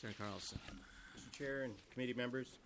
Senator Carlson. Mr. Chair and committee members,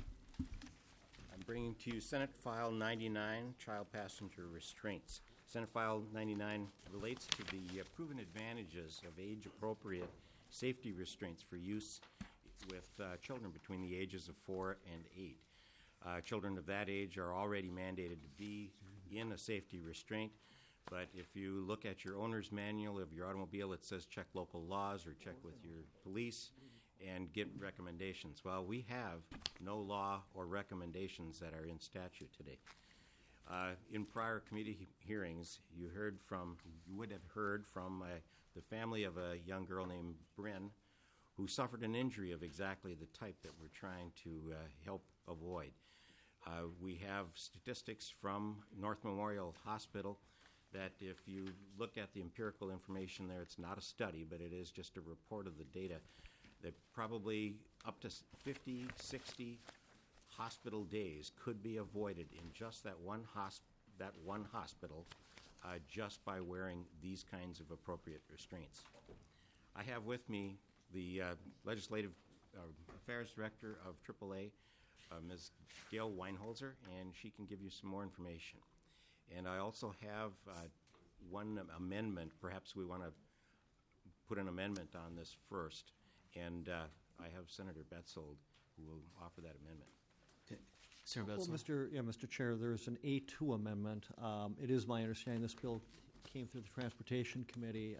I'm bringing to you Senate File 99, Child Passenger Restraints. Senate File 99 relates to the proven advantages of age-appropriate safety restraints for use with children between the ages of 4 and 8. Children of that age are already mandated to be in a safety restraint, but if you look at your owner's manual of your automobile, it says check local laws or check with your police and get recommendations. Well, we have no law or recommendations that are in statute today. In prior committee hearings, you would have heard from the family of a young girl named Bryn who suffered an injury of exactly the type that we're trying to help avoid. We have statistics from North Memorial Hospital that if you look at the empirical information there, it's not a study, but it is just a report of the data, that probably up to 50, 60 hospital days could be avoided in just that one hospital just by wearing these kinds of appropriate restraints. I have with me the Legislative Affairs Director of AAA, Ms. Gail Weinholzer, and she can give you some more information. And I also have one amendment. Perhaps we want to put an amendment on this first. And I have Senator Betzold who will offer that amendment. Okay. Senator Betzold. Well, Mr. Chair, there's an A2 amendment. It is my understanding this bill came through the Transportation Committee,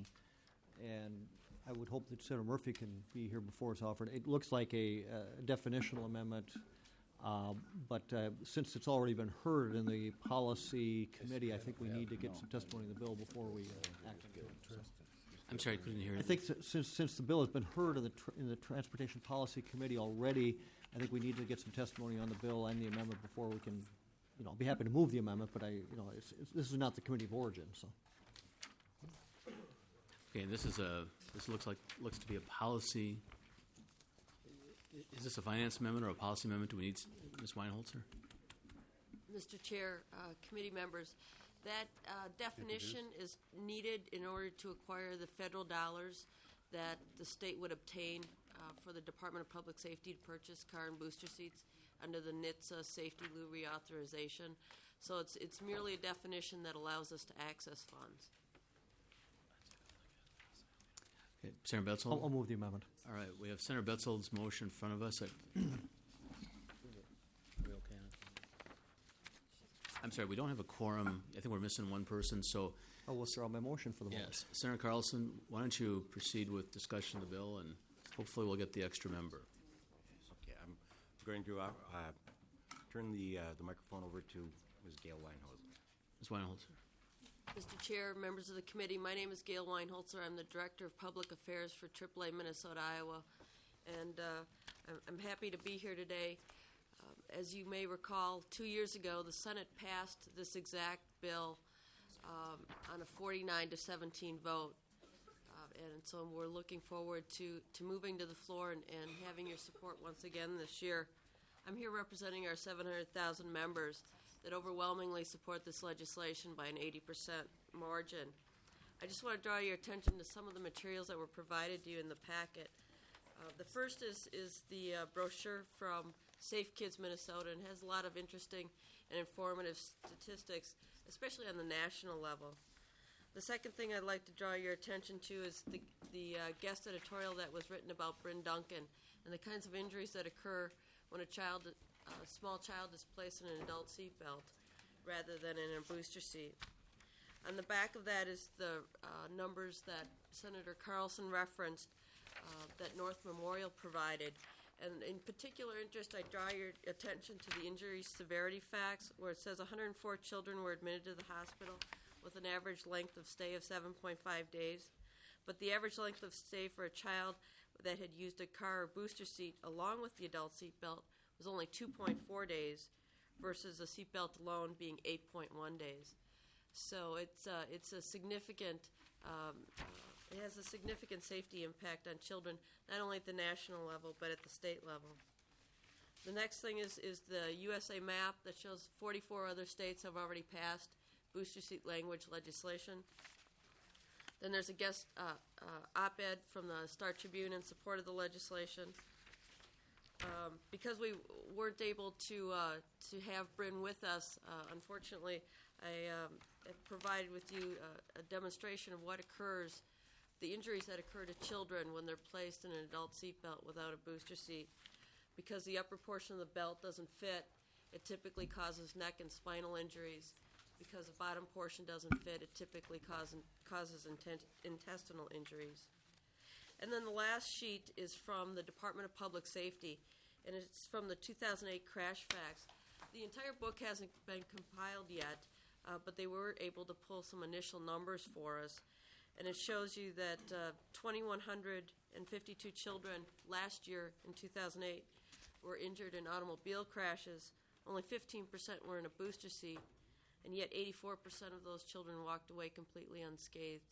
and I would hope that Senator Murphy can be here before it's offered. It looks like a definitional amendment, but since it's already been heard in the Policy Committee, I think we need to get some testimony in the bill before we act on it. I'm sorry, I couldn't hear you. I think since the bill has been heard in the Transportation Policy Committee already, I think we need to get some testimony on the bill and the amendment before we can, I'll be happy to move the amendment, but this is not the committee of origin, so. Okay, this looks to be a policy. Is this a finance amendment or a policy amendment? Do we need Ms. Weinholzer? Mr. Chair, committee members, that definition is needed in order to acquire the federal dollars that the state would obtain for the Department of Public Safety to purchase car and booster seats under the NHTSA Safety Lou reauthorization. So it's merely a definition that allows us to access funds. Okay, Senator Betzold? I'll move the amendment. All right, we have Senator Betzold's motion in front of us. Are we okay? I'm sorry, we don't have a quorum. I think we're missing one person, so... I'll withdraw my motion for the moment. Yes. Senator Carlson, why don't you proceed with discussion of the bill, and hopefully we'll get the extra member. Okay, I'm going to turn the microphone over to Ms. Gail Weinholzer. Ms. Weinholzer. Mr. Chair, members of the committee, my name is Gail Weinholzer. I'm the Director of Public Affairs for AAA Minnesota, Iowa, and I'm happy to be here today. As you may recall, 2 years ago, the Senate passed this exact bill on a 49-17 vote, and so we're looking forward to moving to the floor and having your support once again this year. I'm here representing our 700,000 members that overwhelmingly support this legislation by an 80% margin. I just want to draw your attention to some of the materials that were provided to you in the packet. The first is the brochure from Safe Kids Minnesota, and has a lot of interesting and informative statistics, especially on the national level. The second thing I'd like to draw your attention to is the guest editorial that was written about Bryn Duncan and the kinds of injuries that occur when a small child is placed in an adult seatbelt rather than in a booster seat. On the back of that is the numbers that Senator Carlson referenced that North Memorial provided. And in particular interest, I draw your attention to the injury severity facts, where it says 104 children were admitted to the hospital with an average length of stay of 7.5 days. But the average length of stay for a child that had used a car or booster seat along with the adult seatbelt was only 2.4 days versus a seatbelt alone being 8.1 days. So it's a significant, it has a significant safety impact on children, not only at the national level, but at the state level. The next thing is the USA map that shows 44 other states have already passed booster seat language legislation. Then there's a guest op-ed from the Star Tribune in support of the legislation. Because we weren't able to have Bryn with us, unfortunately, I have provided with you a demonstration of what occurs, the injuries that occur to children when they're placed in an adult seatbelt without a booster seat. Because the upper portion of the belt doesn't fit, it typically causes neck and spinal injuries. Because the bottom portion doesn't fit, it typically causes intestinal injuries. And then the last sheet is from the Department of Public Safety, and it's from the 2008 Crash Facts. The entire book hasn't been compiled yet, but they were able to pull some initial numbers for us. And it shows you that 2,152 children last year in 2008 were injured in automobile crashes. Only 15% were in a booster seat, and yet 84% of those children walked away completely unscathed.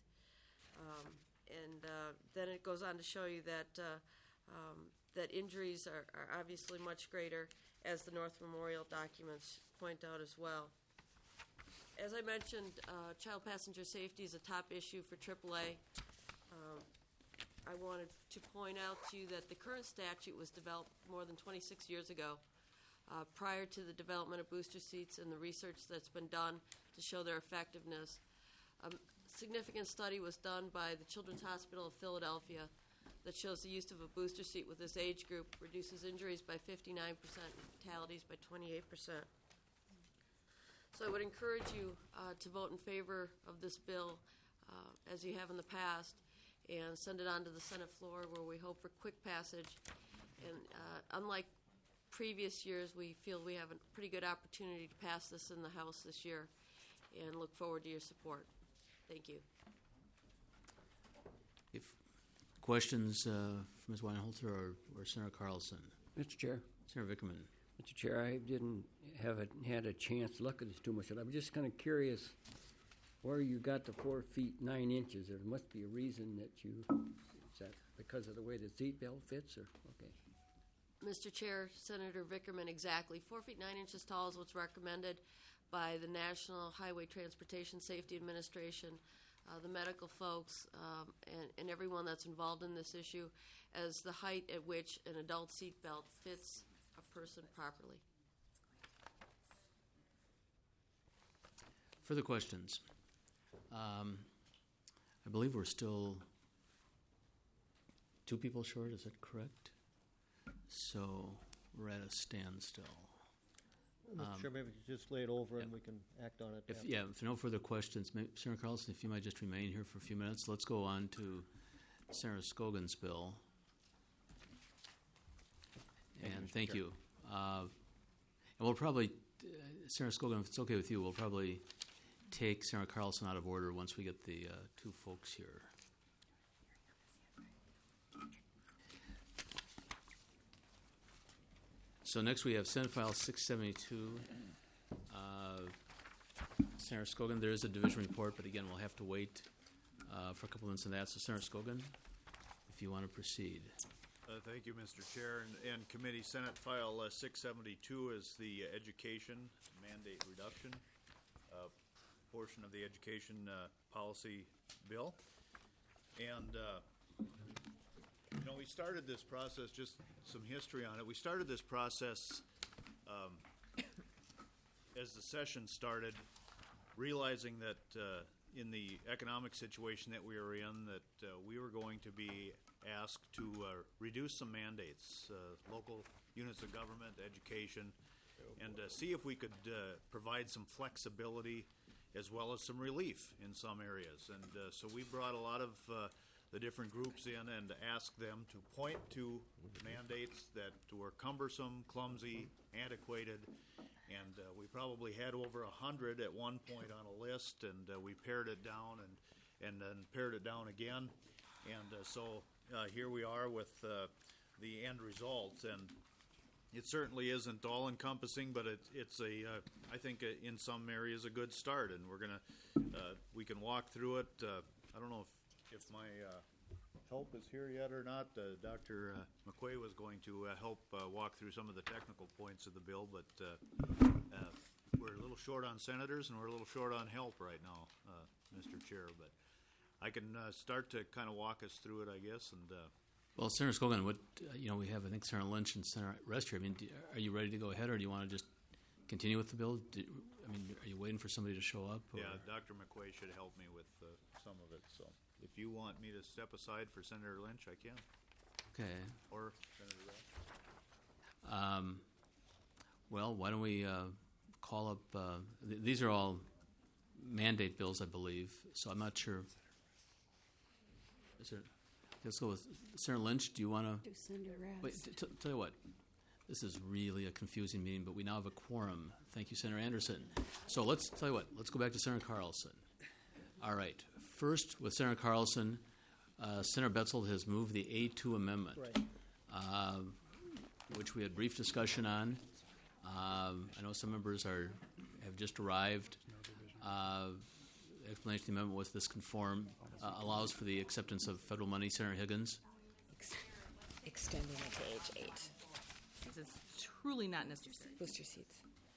Then it goes on to show you that that injuries are obviously much greater, as the North Memorial documents point out as well. As I mentioned, child passenger safety is a top issue for AAA. I wanted to point out to you that the current statute was developed more than 26 years ago, prior to the development of booster seats and the research that's been done to show their effectiveness. A significant study was done by the Children's Hospital of Philadelphia that shows the use of a booster seat with this age group reduces injuries by 59% and fatalities by 28%. So I would encourage you to vote in favor of this bill, as you have in the past, and send it on to the Senate floor, where we hope for quick passage. And unlike previous years, we feel we have a pretty good opportunity to pass this in the House this year, and look forward to your support. Thank you. If questions for Ms. Weinholzer or Senator Carlson? Mr. Chair. Senator Vickerman. Mr. Chair, I didn't had a chance to look at this too much. I'm just kind of curious where you got the 4 feet 9 inches. There must be a reason that is that because of the way the seat belt fits, or okay? Mr. Chair, Senator Vickerman, exactly. 4 feet 9 inches tall is what's recommended by the National Highway Transportation Safety Administration, the medical folks, and everyone that's involved in this issue, as the height at which an adult seat belt fits a person properly. Further questions? I believe we're still 2 people short, is that correct? So we're at a standstill. Mr. Chair, maybe we could just lay it over and we can act on it. If no further questions, Senator Carlson, if you might just remain here for a few minutes. Let's go on to Senator Scogan's bill. And thank you. And we'll probably, Senator Scogan, if it's okay with you, we'll probably take Senator Carlson out of order once we get the 2 folks here. So next we have Senate File 672. Senator Scogan, there is a division report, but again, we'll have to wait for a couple minutes on that. So Senator Scogan, if you want to proceed. Thank you, Mr. Chair. And Committee, Senate File 672 is the education mandate reduction portion of the education policy bill. And we started this process, just some history on it. We started this process as the session started, realizing that in the economic situation that we were in, that we were going to be asked to reduce some mandates, local units of government, education, and see if we could provide some flexibility as well as some relief in some areas. And so we brought a lot of the different groups in and asked them to point to mandates that were cumbersome, clumsy, antiquated, and we probably had over 100 at one point on a list, and we pared it down and then pared it down again. And so here we are with the end results, and it certainly isn't all-encompassing, but it's I think in some areas a good start, and we can walk through it. I don't know if my help is here yet or not. Dr. McQuay was going to help walk through some of the technical points of the bill, but we're a little short on senators and we're a little short on help right now, Mr. Chair. But I can start to kind of walk us through it, I guess, and Well, Senator Scogan, what we have, I think, Senator Lynch and Senator Rest here. I mean, are you ready to go ahead, or do you want to just continue with the bill? Are you waiting for somebody to show up? Or? yeah, Dr. McQuay should help me with some of it. So if you want me to step aside for Senator Lynch, I can, Okay. or Senator Rest. Well, why don't we call up? These are all mandate bills, I believe. So I'm not sure. Let's go with Senator Lynch. Do you want to? Do Senator Rest. Wait, tell you what. This is really a confusing meeting, but we now have a quorum. Thank you, Senator Anderson. So let's tell you what. Let's go back to Senator Carlson. All right. First, with Senator Carlson, Senator Betzold has moved the A2 amendment, which we had brief discussion on. I know some members have just arrived. Explanation of the amendment was this allows for the acceptance of federal money. Senator Higgins. Extending it to age 8. Since it's truly not necessary. Booster seats.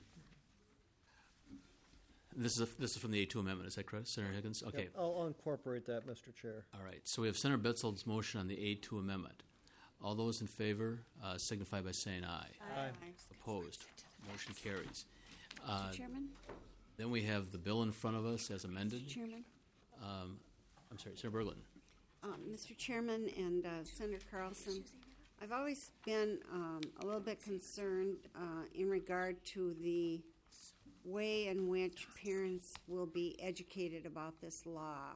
This is from the A2 amendment. Is that correct, Senator Higgins? Okay. Yep, I'll incorporate that, Mr. Chair. All right. So we have Senator Betzold's motion on the A2 amendment. All those in favor signify by saying aye. Aye. Opposed. Motion carries. Mr. Chairman? Then we have the bill in front of us as amended. Chairman? I'm sorry, Senator Berglund. Mr. Chairman and Senator Carlson, I've always been a little bit concerned in regard to the way in which parents will be educated about this law.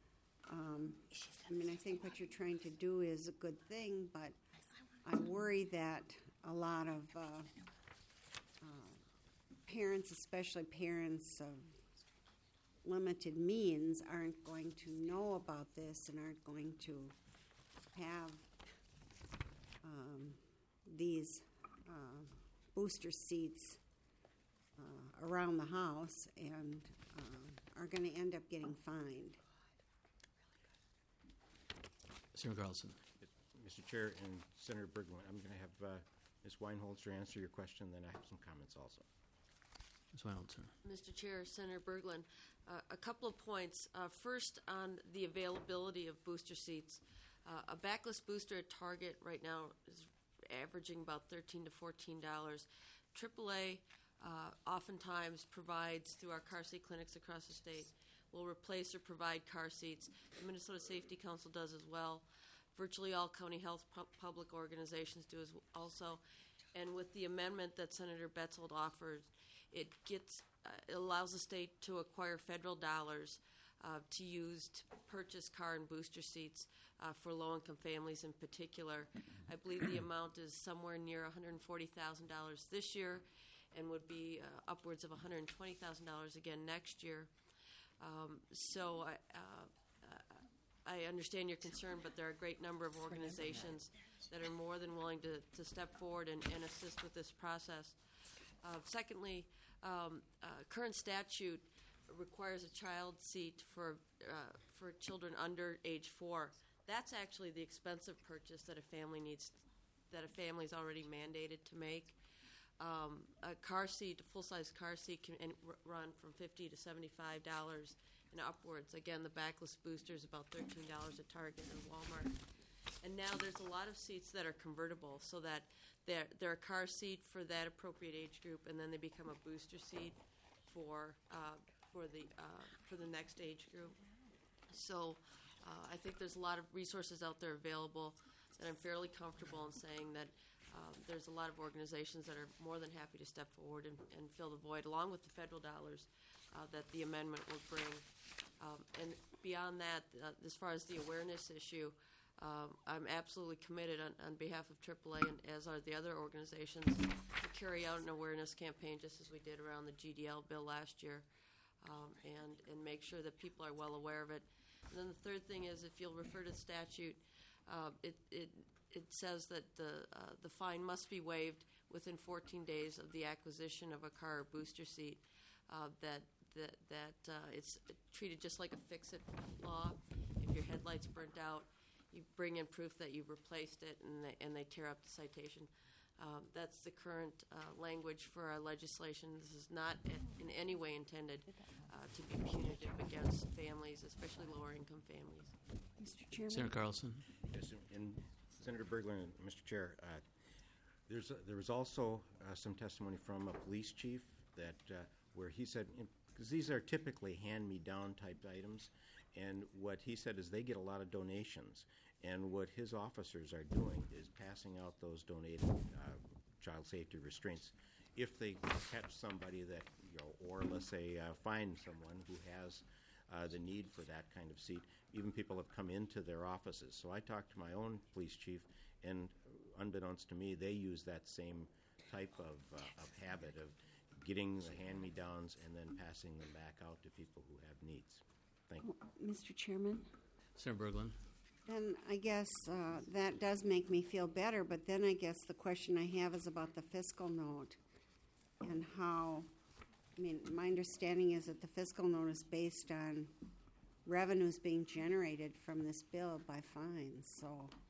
I think what you're trying to do is a good thing, but I worry that a lot of parents, especially parents of limited means, aren't going to know about this and aren't going to have these booster seats around the house and are going to end up getting fined. Senator Carlson. Mr. Chair and Senator Berglund, I'm going to have Ms. Weinholzer answer your question, then I have some comments also. Ms. Weinholzer. Mr. Chair, Senator Berglund, a couple of points. First, on the availability of booster seats. A backless booster at Target right now is averaging about $13 to $14. AAA oftentimes provides, through our car seat clinics across the state, will replace or provide car seats. The Minnesota Safety Council does as well. Virtually all county health public organizations do as also. And with the amendment that Senator Betzold offered, it allows the state to acquire federal dollars to use to purchase car and booster seats for low-income families in particular. I believe the amount is somewhere near $140,000 this year and would be upwards of $120,000 again next year. So I understand your concern, but there are a great number of organizations that are more than willing to step forward and assist with this process. Secondly, current statute requires a child seat for children under age 4. That's actually the expensive purchase that a family needs, that a family's already mandated to make. A car seat, a full-size car seat, can run from $50 to $75 and upwards. Again, the backless booster is about $13 at Target and Walmart. And now there's a lot of seats that are convertible, so that they're a car seat for that appropriate age group, and then they become a booster seat for the next age group. So I think there's a lot of resources out there available that I'm fairly comfortable in saying that there's a lot of organizations that are more than happy to step forward and fill the void, along with the federal dollars that the amendment will bring. And beyond that, as far as the awareness issue, I'm absolutely committed on behalf of AAA, and as are the other organizations, to carry out an awareness campaign just as we did around the GDL bill last year, and make sure that people are well aware of it. And then the third thing is, if you'll refer to the statute, it says that the fine must be waived within 14 days of the acquisition of a car or booster seat. That it's treated just like a fix-it law. If your headlight's burnt out, you bring in proof that you've replaced it, and they tear up the citation. That's the current language for our legislation. This is not in any way intended to be punitive against families, especially lower-income families. Mr. Chairman? Senator Carlson. Yes, and Senator Berglund and Mr. Chair, there was also some testimony from a police chief that where he said, because these are typically hand-me-down type items, and what he said is they get a lot of donations, and what his officers are doing is passing out those donated child safety restraints. If they catch somebody that, or let's say find someone who has the need for that kind of seat, even people have come into their offices. So I talked to my own police chief, and unbeknownst to me, they use that same type of habit of getting the hand-me-downs and then passing them back out to people who have needs. Thank you. Mr. Chairman? Senator Berglund. Then I guess that does make me feel better, but then I guess the question I have is about the fiscal note and how, my understanding is that the fiscal note is based on revenues being generated from this bill by fines. So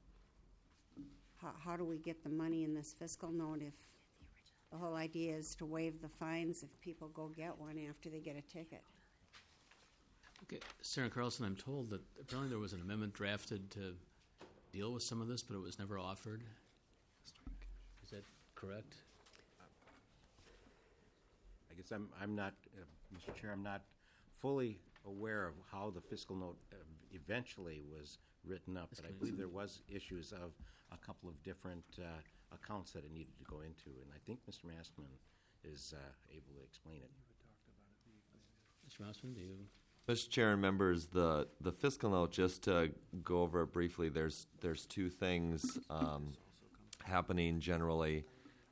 how do we get the money in this fiscal note if the whole idea is to waive the fines if people go get one after they get a ticket? Okay, Senator Carlson, I'm told that apparently there was an amendment drafted to deal with some of this, but it was never offered. Is that correct? I guess I'm not, Mr. Chair, I'm not fully aware of how the fiscal note eventually was written up, but I believe there was issues of a couple of different accounts that it needed to go into, and I think Mr. Maskman is able to explain it. Mr. Maskman, do you? Mr. Chair and members, the fiscal note, just to go over it briefly, there's two things happening generally.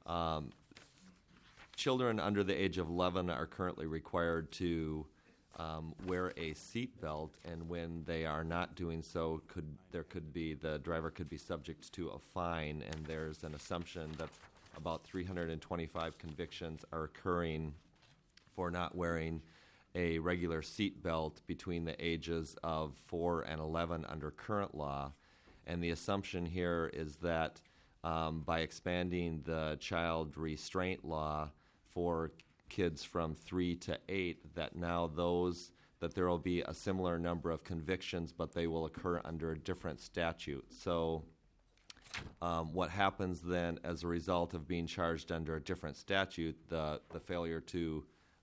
Children under the age of 11 are currently required to wear a seat belt, and when they are not doing so, the driver could be subject to a fine, and there's an assumption that about 325 convictions are occurring for not wearing a regular seat belt between the ages of 4 and 11 under current law. And the assumption here is that by expanding the child restraint law for kids from 3 to 8, that now that there will be a similar number of convictions, but they will occur under a different statute. So what happens then as a result of being charged under a different statute, the failure to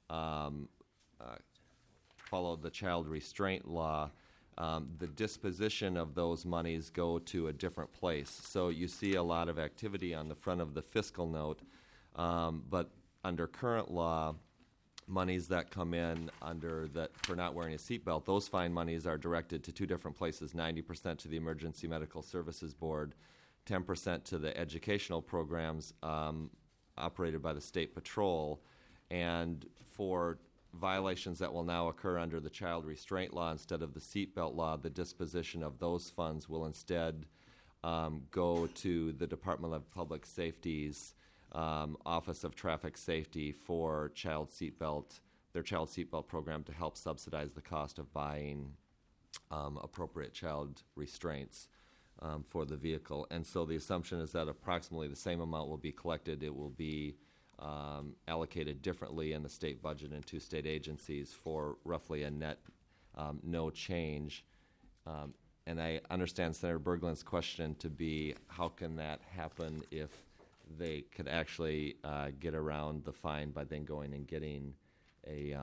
follow the child restraint law, the disposition of those monies go to a different place. So you see a lot of activity on the front of the fiscal note, but under current law, monies that come in for not wearing a seatbelt, those fine monies are directed to two different places, 90% to the Emergency Medical Services Board, 10% to the educational programs operated by the State Patrol, and for violations that will now occur under the child restraint law instead of the seatbelt law, the disposition of those funds will instead go to the Department of Public Safety's Office of Traffic Safety for their child seatbelt program to help subsidize the cost of buying appropriate child restraints for the vehicle. And so the assumption is that approximately the same amount will be collected. It will be allocated differently in the state budget and two state agencies for roughly a net no change. And I understand Senator Berglund's question to be, how can that happen if they could actually get around the fine by then going and getting a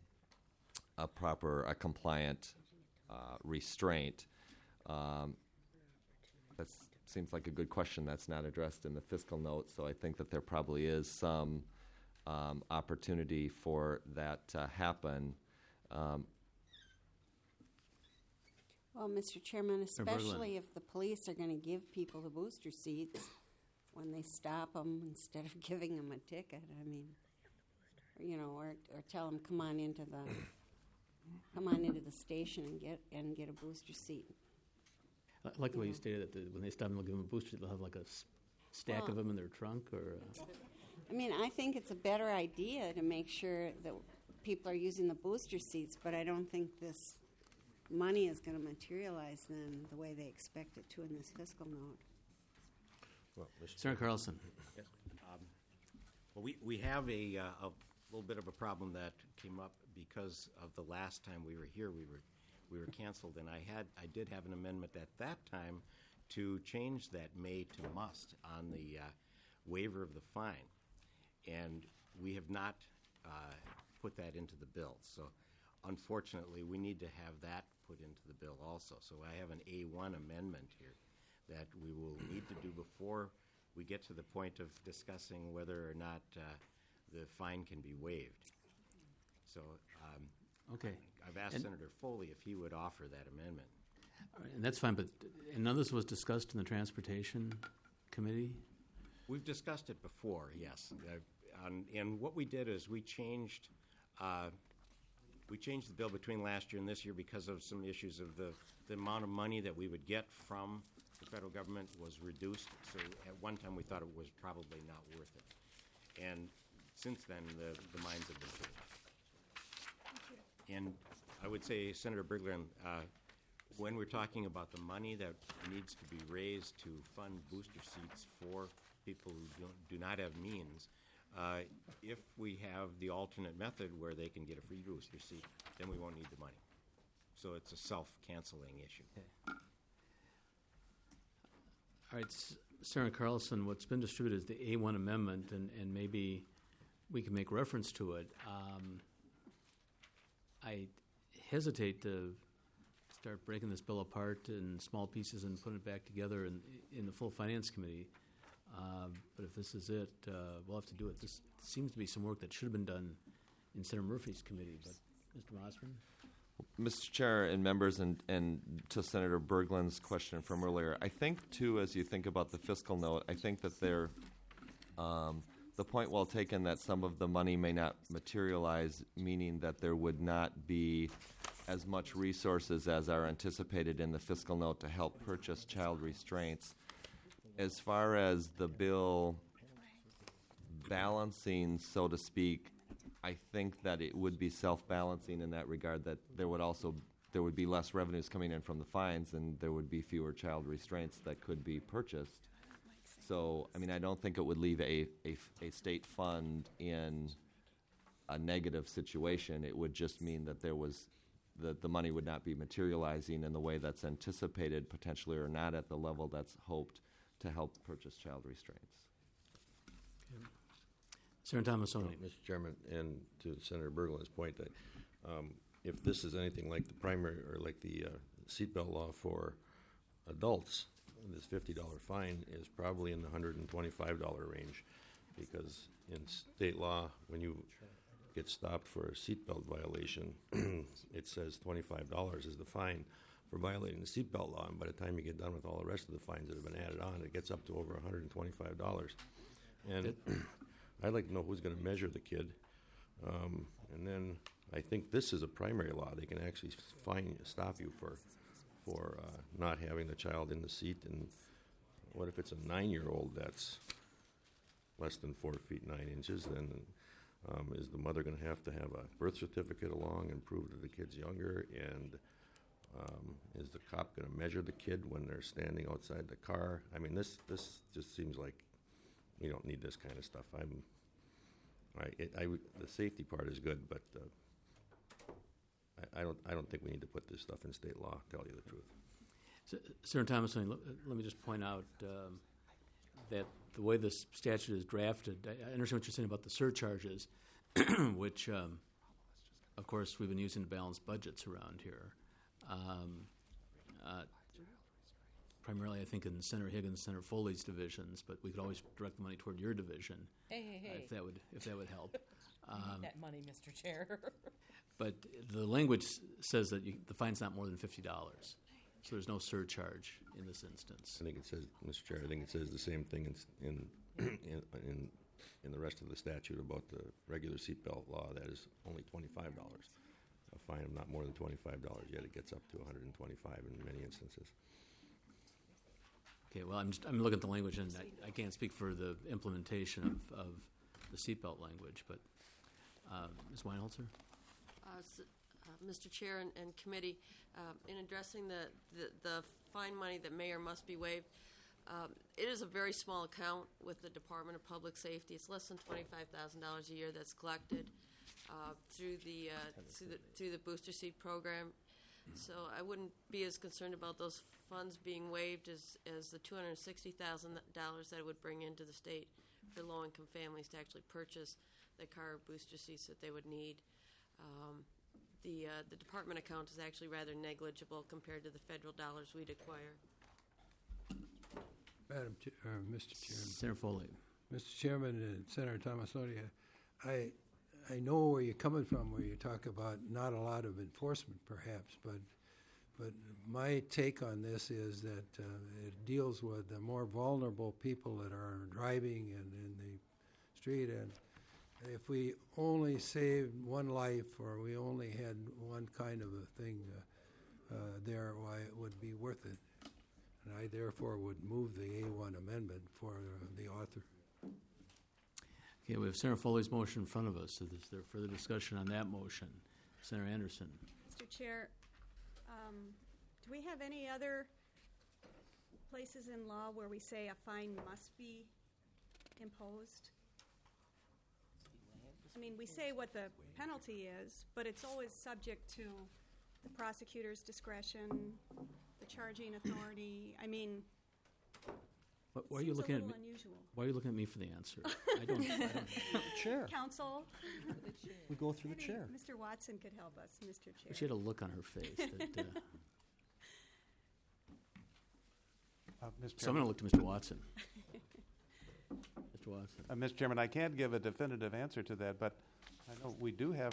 compliant restraint? That seems like a good question that's not addressed in the fiscal note, so I think that there probably is some opportunity for that to happen. Well, Mr. Chairman, especially if the police are going to give people the booster seats when they stop them instead of giving them a ticket, or tell them come on into the station and get a booster seat. I like the way you stated that when they stop and they'll give them a booster, they'll have like a stack of them in their trunk, or. I think it's a better idea to make sure that people are using the booster seats, but I don't think this money is going to materialize then the way they expect it to in this fiscal note. Well, Senator Carlson. Yes. Well, we have a little bit of a problem that came up because of the last time we were here. We were canceled, and I did have an amendment at that time to change that may to must on the waiver of the fine, and we have not put that into the bill. So, unfortunately, we need to have that put into the bill also. So I have an A1 amendment here that we will need to do before we get to the point of discussing whether or not the fine can be waived. So Okay. I've asked Senator Foley if he would offer that amendment. All right, and that's fine, but none of this was discussed in the Transportation Committee? We've discussed it before, yes. And what we did is we changed the bill between last year and this year because of some issues of the amount of money that we would get from the federal government was reduced. So at one time we thought it was probably not worth it. And since then, the minds have been changed. And I would say, Senator Berglund, when we're talking about the money that needs to be raised to fund booster seats for people who do not have means, if we have the alternate method where they can get a free booster seat, then we won't need the money. So it's a self-canceling issue. Okay. All right, Senator Carlson, what's been distributed is the A1 amendment, and maybe we can make reference to it. I hesitate to start breaking this bill apart in small pieces and putting it back together in the full Finance Committee. But if this is it, we'll have to do it. This seems to be some work that should have been done in Senator Murphy's committee. But Mr. Mossman? Mr. Chair and members, and to Senator Berglund's question from earlier, I think, too, as you think about the fiscal note, I think that the point well taken that some of the money may not materialize, meaning that there would not be as much resources as are anticipated in the fiscal note to help purchase child restraints. As far as the bill balancing, so to speak, I think that it would be self-balancing in that regard, that there would be less revenues coming in from the fines and there would be fewer child restraints that could be purchased. So, I mean, I don't think it would leave a state fund in a negative situation. It would just mean that the money would not be materializing in the way that's anticipated potentially, or not at the level that's hoped to help purchase child restraints. Okay. Senator Thomasoni. Mr. Chairman, and to Senator Berglund's point, that if this is anything like the primary or like the seatbelt law for adults, this $50 fine is probably in the $125 range, because in state law, when you get stopped for a seatbelt violation, it says $25 is the fine for violating the seatbelt law, and by the time you get done with all the rest of the fines that have been added on, it gets up to over $125. And I'd like to know who's going to measure the kid. And then I think this is a primary law. They can actually stop you for not having the child in the seat. And what if it's a 9-year-old that's less than 4 feet 9 inches? Then is the mother going to have a birth certificate along and prove that the kid's younger? And is the cop going to measure the kid when they're standing outside the car? I mean, this just seems like we don't need this kind of stuff. The safety part is good, but I don't think we need to put this stuff in state law, to tell you the truth. So, Senator Thomasoni, let me just point out that the way this statute is drafted, I understand what you're saying about the surcharges, which, of course, we've been using to balance budgets around here. Primarily, I think, in Senator Higgins, Senator Foley's divisions, but we could always direct the money toward your division. Hey. If that would help. That money, Mr. Chair. But the language says that the fine's not more than $50, so there's no surcharge in this instance. I think it says, Mr. Chair, I think it says the same thing in the rest of the statute about the regular seatbelt law. That is only $25. A fine of not more than $25, yet it gets up to $125 in many instances. Okay, well, I'm looking at the language, and I can't speak for the implementation of the seatbelt language, but Ms. Weinholzer? Mr. Chair and committee, in addressing the fine money that may or must be waived, It is a very small account with the Department of Public Safety. It's less than $25,000 a year that's collected through the Booster Seat program. So I wouldn't be as concerned about those funds being waived as the $260,000 that it would bring into the state for low-income families to actually purchase the car booster seats that they would need. The department account is actually rather negligible compared to the federal dollars we'd acquire. Mr. Chairman. Senator Foley. Mr. Chairman and Senator Tomassoni, I know where you're coming from, where you talk about not a lot of enforcement, perhaps, but my take on this is that it deals with the more vulnerable people that are driving and in the street, and if we only saved one life or we only had one kind of a thing there, why it would be worth it. And I therefore would move the A1 amendment for the author. Okay, we have Senator Foley's motion in front of us. Is there further discussion on that motion? Senator Anderson. Mr. Chair, do we have any other places in law where we say a fine must be imposed? I mean, we say what the penalty is, but it's always subject to the prosecutor's discretion, the charging authority. I mean, Why are you looking at me? Unusual. Why are you looking at me for the answer? I don't. Chair. Counsel. We go through the Maybe chair. Mr. Watson could help us, Mr. Chair. She had a look on her face. That, so I'm going to look to Mr. Watson. Mr. Watson. Mr. Chairman, I can't give a definitive answer to that, but I know we do have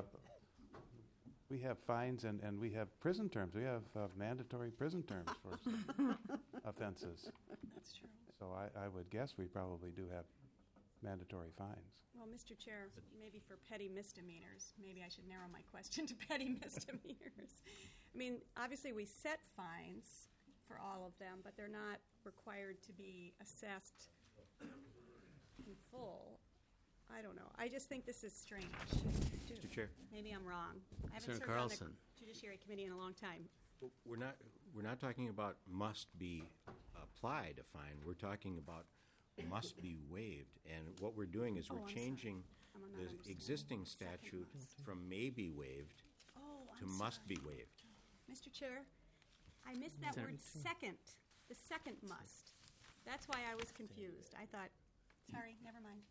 fines and we have prison terms. We have mandatory prison terms for offenses. That's true. So I would guess we probably do have mandatory fines. Well, Mr. Chair, maybe for petty misdemeanors, maybe I should narrow my question to petty misdemeanors. I mean, obviously we set fines for all of them, but they're not required to be assessed in full. I don't know. I just think this is strange. Mr. Chair. Maybe I'm wrong. I haven't Senator served Carlson. on the Judiciary Committee in a long time. We're not talking about must be applied a fine. We're talking about must be waived. And what we're doing is we're changing the existing statute from may be waived to must be waived. Mr. Chair, I missed that word second. The second must. That's why I was confused. I thought, sorry, never mind.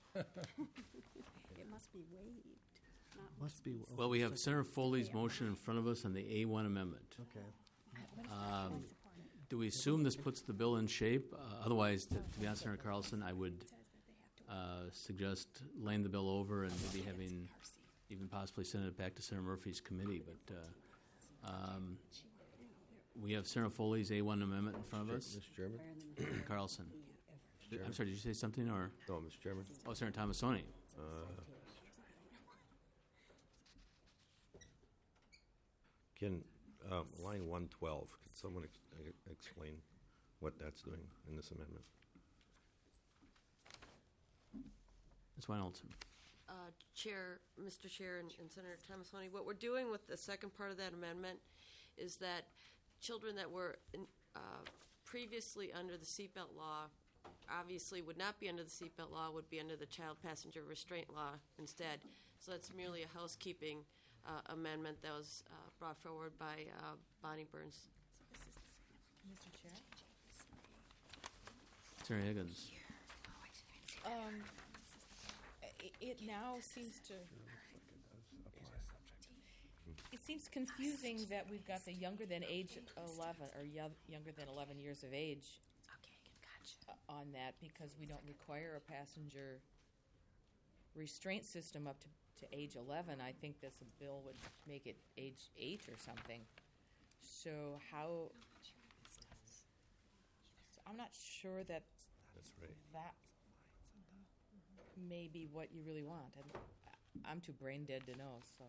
It must be waived. Must be. Well, we have Senator Foley's motion in front of us on the A1 amendment. Okay. Do we assume this puts the bill in shape? Otherwise, to be honest, Senator Carlson, I would suggest laying the bill over and maybe having even possibly send it back to Senator Murphy's committee. But we have Senator Foley's A1 amendment in front of us. Mr. Chairman? Carlson. I'm sorry, did you say something? Or? No, Mr. Chairman. Oh, Senator Tomassoni. Can line 112, could someone explain what that's doing in this amendment? Ms. Weinholzer. Chair, Mr. Chair, and Senator Tomassoni, what we're doing with the second part of that amendment is that children that were previously under the seatbelt law obviously would not be under the seatbelt law, would be under the child passenger restraint law instead. So that's merely a housekeeping amendment that was brought forward by Bonnie Burns. Mr. Chair? Senator Higgins. It now seems to... It seems confusing that we've got the younger than age 11, or younger than 11 years of age on that, because we don't require a passenger restraint system up to age 11. I think this bill would make it age 8 or something. So how... So I'm not sure that That's right. that may be what you really want. I'm too brain dead to know, so...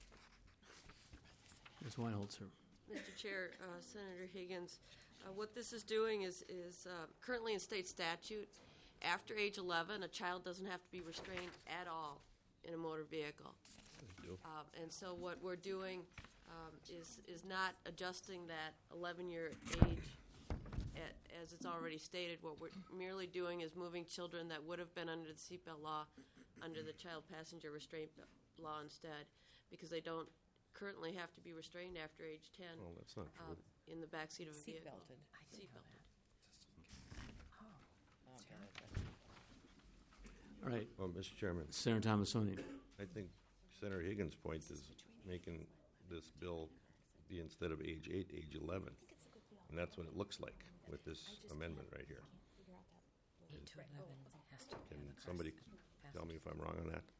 Ms. Weinholzer. Mr. Chair, Senator Higgins, what this is doing is currently in state statute, after age 11, a child doesn't have to be restrained at all in a motor vehicle. And so what we're doing is not adjusting that 11-year age as it's already stated, what we're merely doing is moving children that would have been under the seatbelt law under the child passenger restraint law instead, because they don't currently have to be restrained after age 10. Well, that's not true. In the backseat of a vehicle. Seatbelted. Seatbelted. All right. Well, Mr. Chairman, Senator Thomasoni. I think Senator Higgins' point is making this bill be instead of age 8, age 11. And that's what it looks like with this amendment right here. 8 to 11 has to be Can on the car somebody seat. tell me if I'm wrong on that?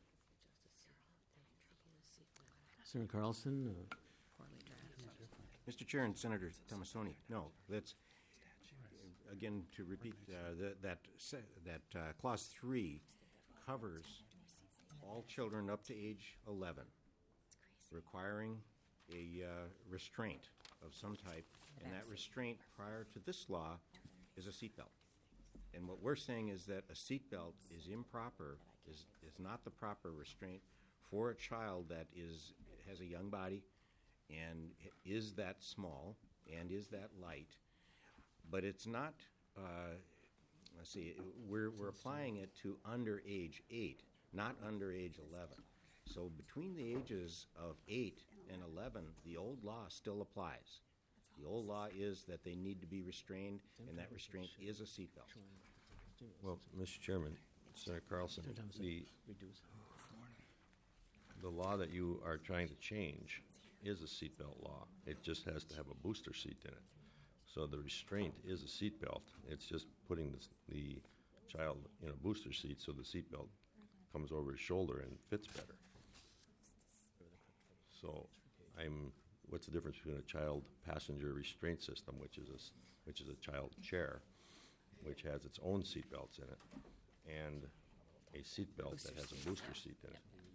Senator Carlson. Poorly drafted. Mr. Chair and Senator Thomasoni, no, let's, again, to repeat, that Clause 3 covers all children up to age 11 requiring a restraint of some type, and that restraint prior to this law is a seatbelt. And what we're saying is that a seatbelt is improper, is not the proper restraint for a child that has a young body and is that small and is that light. But it's not, let's see, we're applying it to under age 8, not under age 11. So between the ages of 8 and 11, the old law still applies. The old law is that they need to be restrained, and that restraint is a seatbelt. Well, Mr. Chairman, Senator Carlson, the law that you are trying to change is a seatbelt law. It just has to have a booster seat in it. So the restraint is a seatbelt. It's just putting the child in a booster seat so the seatbelt comes over his shoulder and fits better. So what's the difference between a child passenger restraint system, which is a child chair, which has its own seat belts in it, and a seat belt that has a booster seat in it?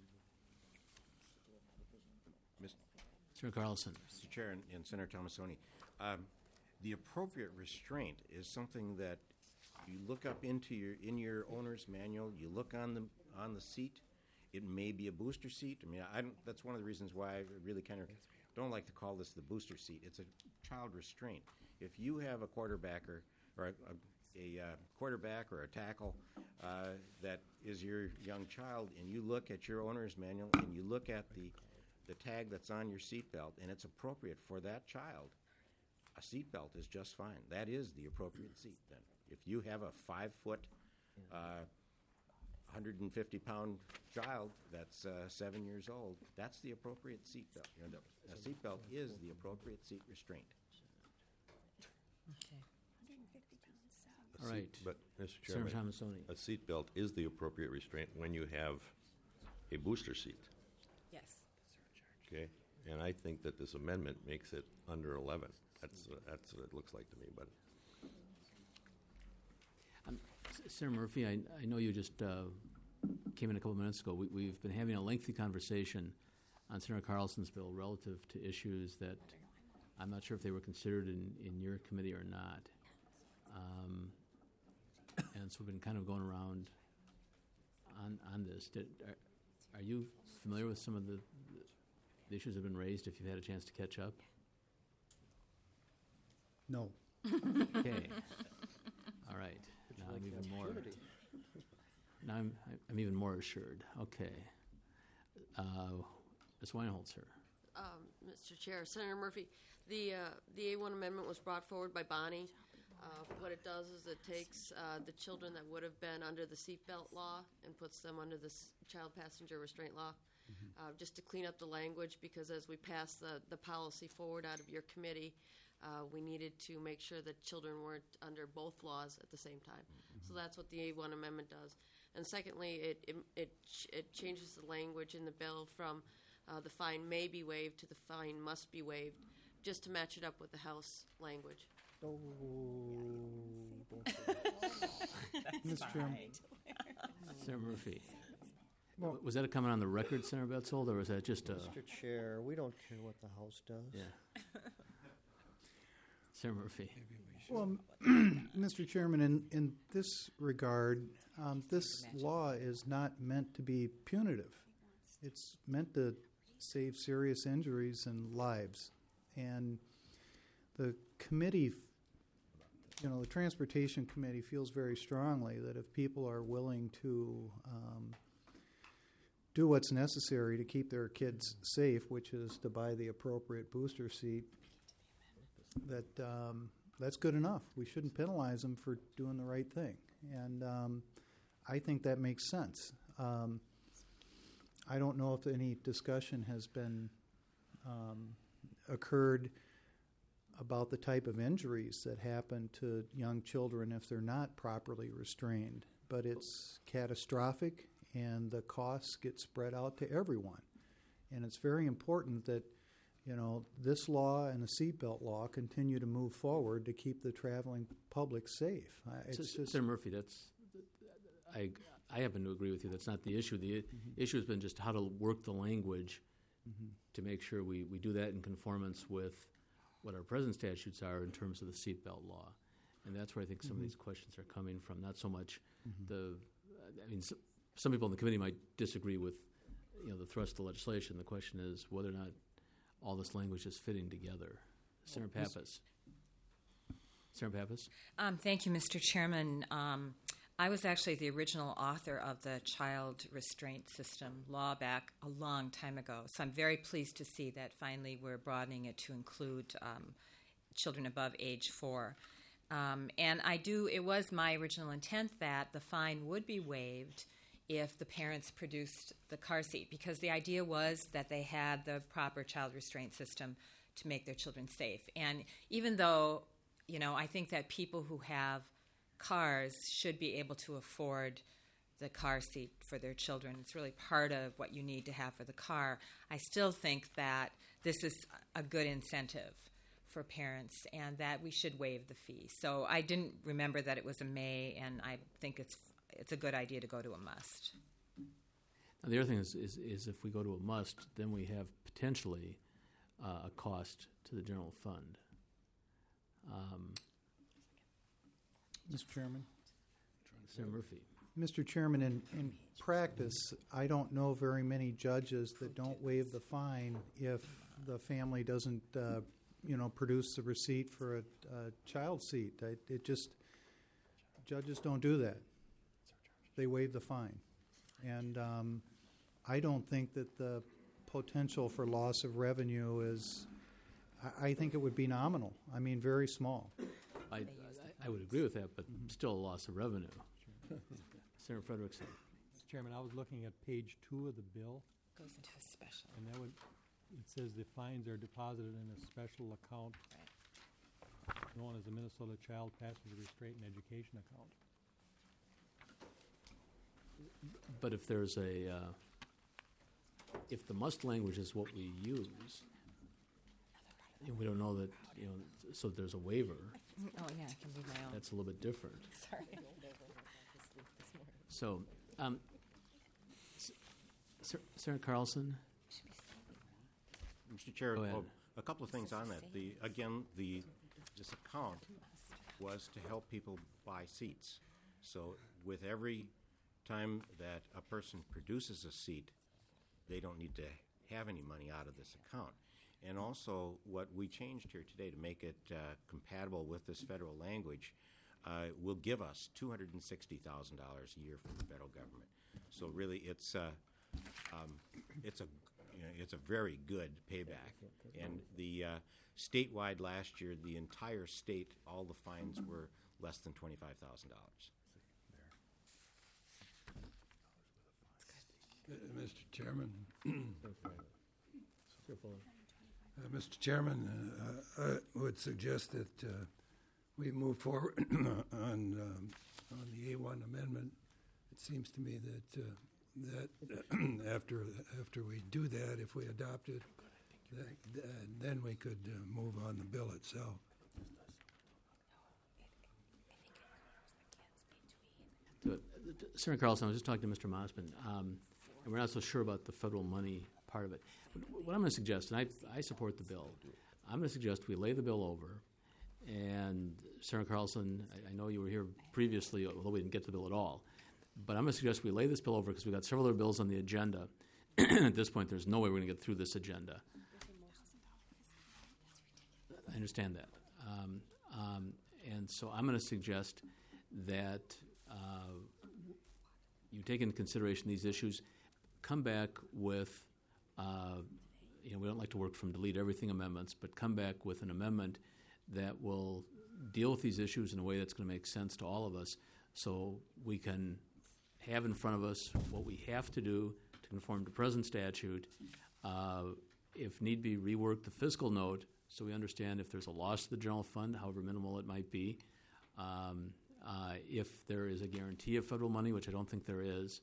Senator Carlson. Mr. Chair and Senator Thomasoni, the appropriate restraint is something that you look up in your owner's manual. You look on the seat. It may be a booster seat. I mean, that's one of the reasons why I really kind of don't like to call this the booster seat. It's a child restraint. If you have a quarterbacker or a quarterback or a tackle that is your young child, and you look at your owner's manual and you look at the tag that's on your seatbelt, and it's appropriate for that child, a seatbelt is just fine. That is the appropriate seat then. If you have a 5-foot, 150-pound child that's 7 years old, that's the appropriate seatbelt. A seatbelt is the appropriate seat restraint. Okay. All right. But, Mr. Senator Chairman, Thomasoni. a seatbelt is the appropriate restraint when you have a booster seat. Yes. Okay, and I think that this amendment makes it under 11. That's what it looks like to me. But Senator Murphy, I know you just came in a couple minutes ago. We've been having a lengthy conversation on Senator Carlson's bill relative to issues that I'm not sure if they were considered in your committee or not. And so we've been kind of going around on this. Are you familiar with some of the issues that have been raised, if you've had a chance to catch up? No. Okay. All right. Now I'm even more. Now I'm even more assured. Okay. Ms. Weinholzer. Mr. Chair, Senator Murphy, the A1 amendment was brought forward by Bonnie. What it does is it takes the children that would have been under the seatbelt law and puts them under the child passenger restraint law, just to clean up the language, because as we pass the policy forward out of your committee, we needed to make sure that children weren't under both laws at the same time. So that's what the A1 amendment does. And secondly, it changes the language in the bill from the fine may be waived to the fine must be waived, just to match it up with the House language. Oh, That's Mr. Chairman. Senator Murphy. Well- Was that a comment on the record, Senator Betzold, or was that just a... Mr. Chair, we don't care what the House does. Yeah. Senator Murphy. Well, Mr. Chairman, in this regard, this law is not meant to be punitive. It's meant to save serious injuries and lives. And the committee the Transportation Committee feels very strongly that if people are willing to do what's necessary to keep their kids safe, which is to buy the appropriate booster seat, that's good enough. We shouldn't penalize them for doing the right thing. And I think that makes sense. I don't know if any discussion has been occurred about the type of injuries that happen to young children if they're not properly restrained. But it's catastrophic, and the costs get spread out to everyone. And it's very important that this law and the seatbelt law continue to move forward to keep the traveling public safe. Senator Murphy, I happen to agree with you. That's not the issue. The issue has been just how to work the language to make sure we do that in conformance with what our present statutes are in terms of the seatbelt law. And that's where I think some of these questions are coming from, not so much some people in the committee might disagree with the thrust of the legislation. The question is whether or not all this language is fitting together. Senator Pappas. Senator Pappas? Thank you, Mr. Chairman. I was actually the original author of the child restraint system law back a long time ago, so I'm very pleased to see that finally we're broadening it to include children above age 4. And it was my original intent that the fine would be waived if the parents produced the car seat, because the idea was that they had the proper child restraint system to make their children safe. And even though, I think that people who have cars should be able to afford the car seat for their children. It's really part of what you need to have for the car. I still think that this is a good incentive for parents and that we should waive the fee. So I didn't remember that it was a may, and I think it's a good idea to go to a must. Now, the other thing is if we go to a must, then we have potentially a cost to the general fund. Mr. Chairman? Senator Murphy. Mr. Chairman, in practice, I don't know very many judges that don't waive the fine if the family doesn't, produce the receipt for a child seat. Judges don't do that. They waive the fine. And I don't think that the potential for loss of revenue is, I think it would be nominal. I mean, very small. I would agree with that, but still a loss of revenue. Senator Frederickson. Mr. Chairman, I was looking at page 2 of the bill. Goes into a special. And it says the fines are deposited in a special account known as the Minnesota Child Passenger Restraint and Education Account. But if there's if the must language is what we use, and we don't know that, so there's a waiver. Oh, yeah, it can be my own. That's a little bit different. Sorry. So, Senator Carlson? Mr. Chair, a couple of things on that. This account was to help people buy seats. So with every time that a person produces a seat, they don't need to have any money out of this account. And also, what we changed here today to make it compatible with this federal language will give us $260,000 a year from the federal government. So really, it's a very good payback. And the statewide last year, the entire state, all the fines were less than $25,000. Mr. Chairman. Mr. Chairman, I would suggest that we move forward on the A1 amendment. It seems to me that after we do that, if we adopt it, then we could move on the bill itself. Senator Carlson, I was just talking to Mr. Mossman, and we're not so sure about the federal money part of it. What I'm going to suggest, and I support the bill, I'm going to suggest we lay the bill over, and Senator Carlson, I know you were here previously, although we didn't get to the bill at all, but I'm going to suggest we lay this bill over because we've got several other bills on the agenda. At this point, there's no way we're going to get through this agenda. I understand that. And so I'm going to suggest that you take into consideration these issues, come back with, we don't like to work from delete everything amendments, but come back with an amendment that will deal with these issues in a way that's going to make sense to all of us, so we can have in front of us what we have to do to conform to present statute. If need be, rework the fiscal note so we understand if there's a loss to the general fund, however minimal it might be. If there is a guarantee of federal money, which I don't think there is,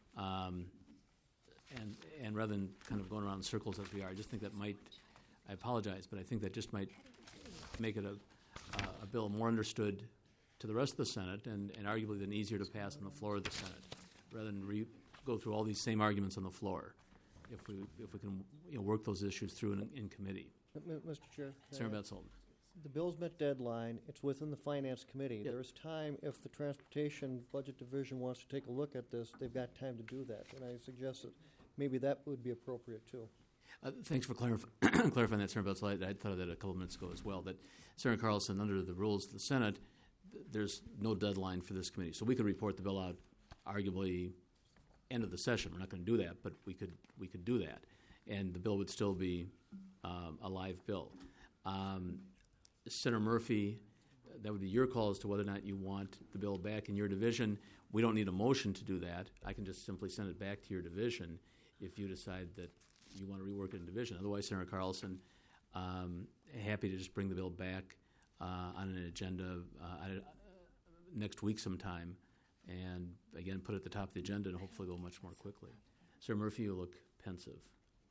and rather than kind of going around in circles as we are, I just think that might, I apologize, but I think that just might make it a bill more understood to the rest of the Senate and arguably then easier to pass on the floor of the Senate, rather than go through all these same arguments on the floor. If we can work those issues through in committee. Mr. Chair. Senator Betzold. The bill's met deadline. It's within the Finance Committee. Yep. There's time, if the Transportation Budget Division wants to take a look at this, they've got time to do that. And I suggest that maybe that would be appropriate, too. Thanks for clarifying that, Senator Betzold. I thought of that a couple minutes ago as well, that Senator Carlson, under the rules of the Senate, there's no deadline for this committee. So we could report the bill out arguably end of the session. We're not going to do that, but we could do that. And the bill would still be a live bill. Senator Murphy, that would be your call as to whether or not you want the bill back in your division. We don't need a motion to do that. I can just simply send it back to your division if you decide that you want to rework it in division. Otherwise, Senator Carlson, happy to just bring the bill back on an agenda next week sometime, and again put it at the top of the agenda and hopefully go much more quickly. Senator Murphy, you look pensive.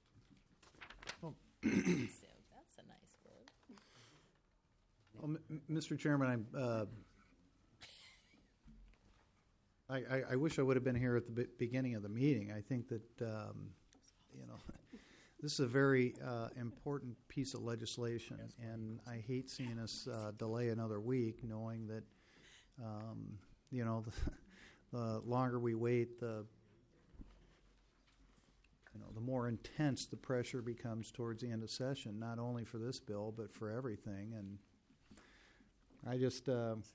That's a nice word. Well, Mr. Chairman, I wish I would have been here at the beginning of the meeting. I think that this is a very important piece of legislation, and I hate seeing us delay another week, knowing that the longer we wait, the more intense the pressure becomes towards the end of session, not only for this bill but for everything. And I just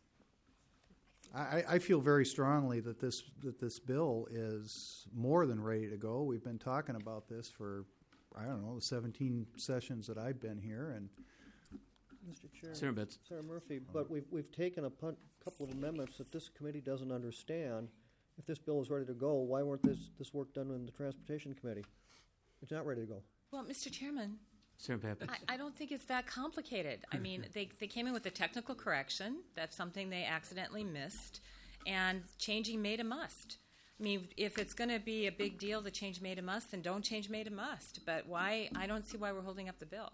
I feel very strongly that this bill is more than ready to go. We've been talking about this for, I don't know, the 17 sessions that I've been here. And Mr. Chair, Senator Murphy, but we've taken a couple of amendments that this committee doesn't understand. If this bill is ready to go, why weren't this work done in the Transportation Committee? It's not ready to go. Well, Mr. Chairman, Senator Pappas. I don't think it's that complicated. I mean, they came in with a technical correction. That's something they accidentally missed, and changing made a must. I mean, if it's going to be a big deal to change made a must, then don't change made a must. But why? I don't see why we're holding up the bill.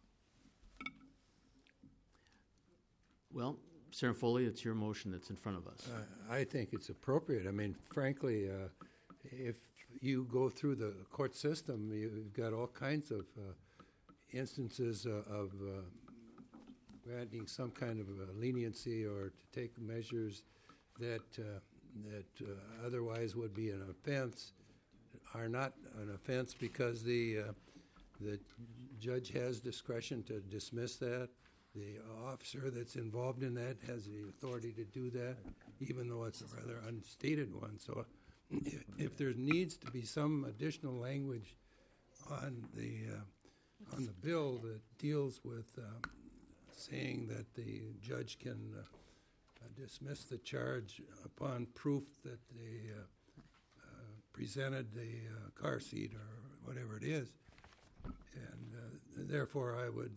Well, Senator Foley, it's your motion that's in front of us. I think it's appropriate. I mean, frankly, if you go through the court system, you've got all kinds of instances of granting some kind of leniency or to take measures that otherwise would be an offense are not an offense because the judge has discretion to dismiss that. The officer that's involved in that has the authority to do that, even though it's a rather unstated one. So if there needs to be some additional language on the bill that deals with saying that the judge can dismiss the charge upon proof that they presented the car seat or whatever it is, and therefore I would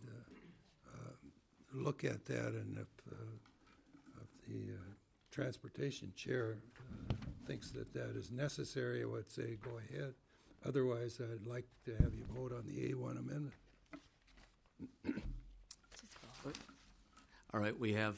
look at that, and if the transportation chair thinks that is necessary, I would say go ahead. Otherwise, I'd like to have you vote on the A1 amendment. All right, we have,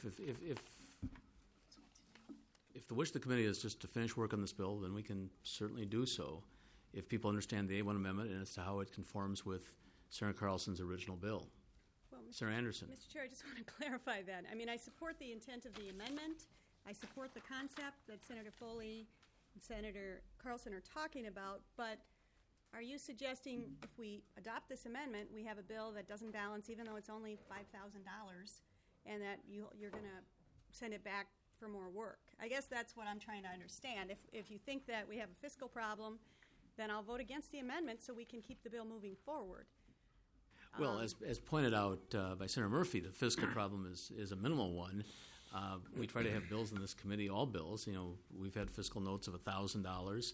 if the wish of the committee is just to finish work on this bill, then we can certainly do so if people understand the A1 amendment and as to how it conforms with Senator Carlson's original bill. Well, Senator Anderson. Mr. Chair, I just want to clarify that. I mean, I support the intent of the amendment. I support the concept that Senator Foley and Senator Carlson are talking about, but are you suggesting if we adopt this amendment, we have a bill that doesn't balance, even though it's only $5,000, and that you're going to send it back for more work. I guess that's what I'm trying to understand. If you think that we have a fiscal problem, then I'll vote against the amendment so we can keep the bill moving forward. Well, as pointed out by Senator Murphy, the fiscal problem is a minimal one. We try to have bills in this committee, all bills. We've had fiscal notes of $1,000.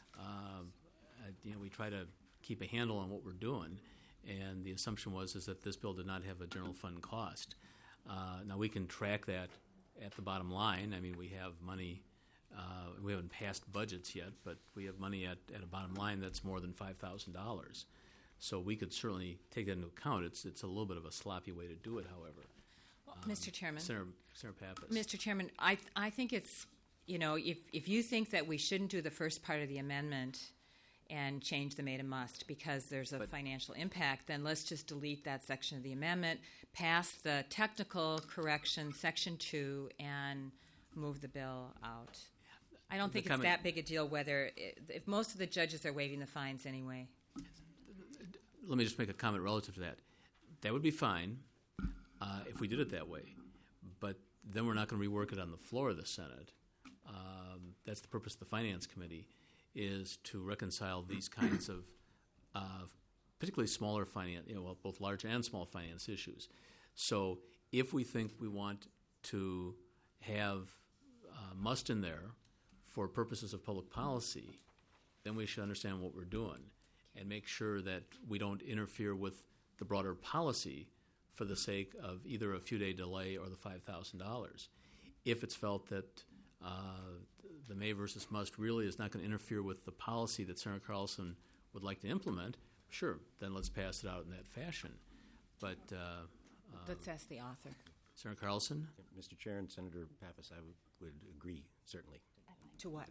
We try to keep a handle on what we're doing, and the assumption was that this bill did not have a general fund cost. Now we can track that at the bottom line. I mean, we have money. We haven't passed budgets yet, but we have money at a bottom line that's more than $5,000. So we could certainly take that into account. It's a little bit of a sloppy way to do it, however. Mr. Chairman. Senator Pappas. Mr. Chairman, I think it's, if you think that we shouldn't do the first part of the amendment and change the may to must because there's a financial impact, then let's just delete that section of the amendment, pass the technical correction, Section 2, and move the bill out. I don't think it's that big a deal if most of the judges are waiving the fines anyway. Let me just make a comment relative to that. That would be fine if we did it that way, but then we're not going to rework it on the floor of the Senate. That's the purpose of the Finance Committee, is to reconcile these kinds of particularly smaller finance, both large and small finance issues. So if we think we want to have must in there for purposes of public policy, then we should understand what we're doing and make sure that we don't interfere with the broader policy for the sake of either a few-day delay or the $5,000. If it's felt that the may versus must really is not going to interfere with the policy that Senator Carlson would like to implement, sure, then let's pass it out in that fashion. But let's ask the author. Senator Carlson? Mr. Chair and Senator Pappas, I would agree, certainly. To what?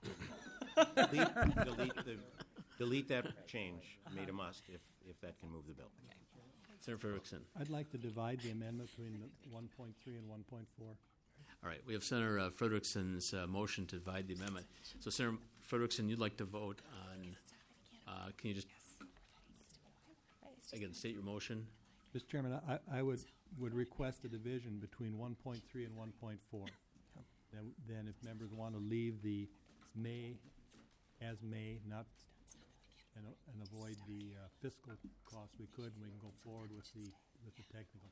Delete that change, made a must, if that can move the bill. Okay. Senator Frederickson. I'd like to divide the amendment between 1.3 and 1.4. All right, we have Senator Frederickson's motion to divide the amendment. So, Senator Frederickson, you'd like to vote on, can you just, again, state your motion? Mr. Chairman, I would request a division between 1.3 and 1.4. Then if members want to leave the may as may, not and avoid the fiscal costs, we could, and we can go forward with the technical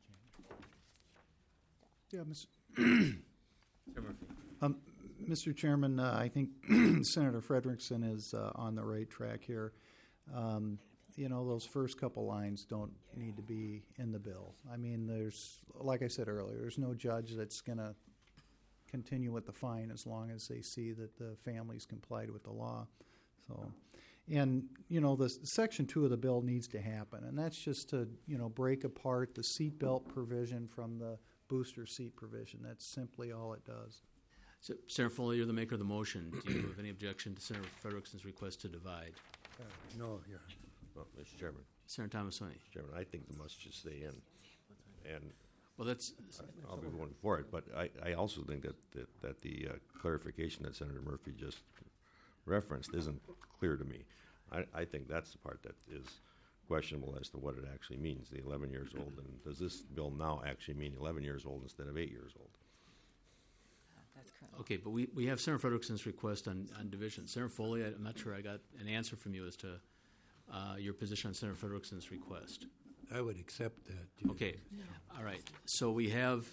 change. Yeah, Mr. Chairman, I think Senator Frederickson is on the right track here. Those first couple lines don't need to be in the bill. I mean, like I said earlier, there's no judge that's going to continue with the fine as long as they see that the families complied with the law. So, the Section 2 of the bill needs to happen, and that's just to, break apart the seatbelt provision from the booster seat provision. That's simply all it does. So, Senator Foley, you're the maker of the motion. Do you have any objection to Senator Frederickson's request to divide? No, yeah. Well, Mr. Chairman. Senator Thomasoni. Mr. Chairman, I think the must should stay in. And well, I'll be voting for it, but I also think that the clarification that Senator Murphy just referenced isn't clear to me. I think that's the part that is questionable as to what it actually means, the 11 years old, and does this bill now actually mean 11 years old instead of 8 years old? That's correct. Okay, but we have Senator Frederickson's request on division. Senator Foley, I'm not sure I got an answer from you as to your position on Senator Frederickson's request. I would accept that. Okay. All right. So we have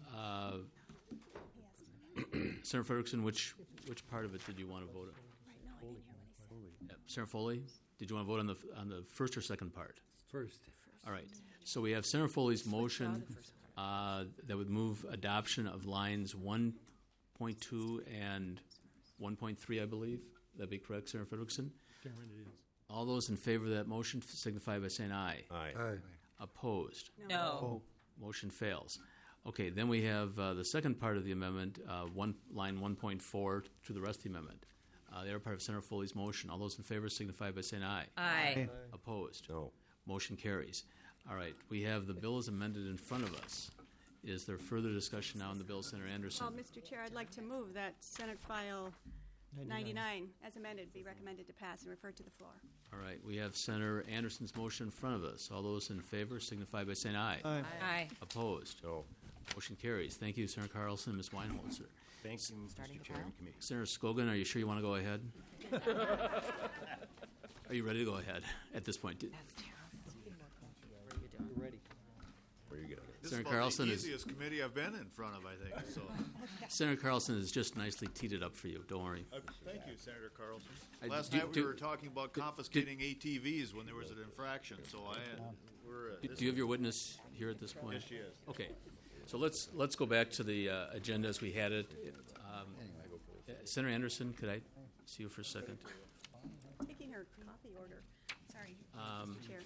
Senator Frederickson. Which part of it did you want to vote on? Senator Foley, did you want to vote on the first or second part? First. All right. So we have Senator Foley's motion that would move adoption of lines 1.2 and 1.3, I believe. That'd be correct, Senator Frederickson? Chairman, it is. All those in favor of that motion signify by saying aye. Aye. Opposed? No. Motion fails. Okay, then we have the second part of the amendment, line 1.4 to the rest of the amendment. The other part of Senator Foley's motion. All those in favor signify by saying aye. Aye. Opposed? No. Motion carries. All right, we have the bill as amended in front of us. Is there further discussion now on the bill, Senator Anderson? Mr. Chair, I'd like to move that Senate File 99, as amended, be recommended to pass and referred to the floor. All right, we have Senator Anderson's motion in front of us. All those in favor signify by saying aye. Aye. Aye. Opposed? No. Motion carries. Thank you, Senator Carlson, Ms. Weinholzer. Thank you, Mr. Chair and Committee. Senator Skogan, are you sure you want to go ahead? Are you ready to go ahead at this point? Where you going? This Senator is about Carlson the is- easiest committee I've been in front of, I think, so. Senator Carlson has just nicely teed it up for you. Don't worry. Thank you, Senator Carlson. I- Last do- night we do- were talking about confiscating ATVs when there was an infraction, so we're. Do you have your witness here at this point? Yes, she is. Okay, so let's go back to the agenda as we had it. Senator Anderson, could I see you for a second? Taking her coffee order. Sorry, Mr. Chair.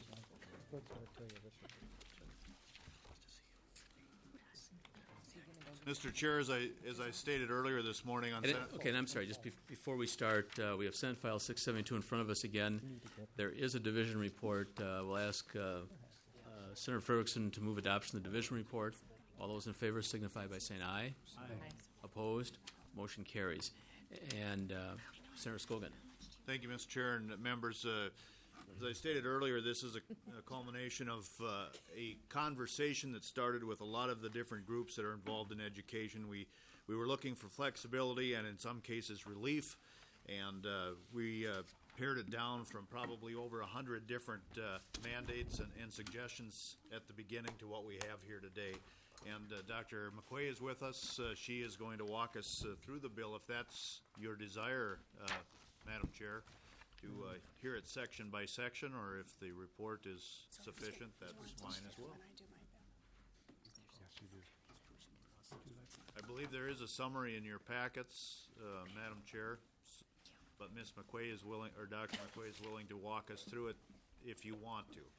Mr. Chair, as I stated earlier this morning on Senate. Okay, and I'm sorry, just before we start, we have Senate File 672 in front of us again. There is a division report. We'll ask Senator Ferguson to move adoption of the division report. All those in favor signify by saying aye. Aye. Opposed? Motion carries. And Senator Skogan. Thank you, Mr. Chair and members. As I stated earlier, this is a culmination of a conversation that started with a lot of the different groups that are involved in education. We were looking for flexibility and in some cases relief, and we pared it down from probably over 100 different mandates and suggestions at the beginning to what we have here today. And Dr. McQuay is with us. She is going to walk us through the bill if that's your desire, Madam Chair, to hear it section by section, or if the report is sufficient, that's fine as well. I believe there is a summary in your packets, Madam Chair, but Ms. McQuay is willing, or Dr. McQuay is willing to walk us through it if you want to.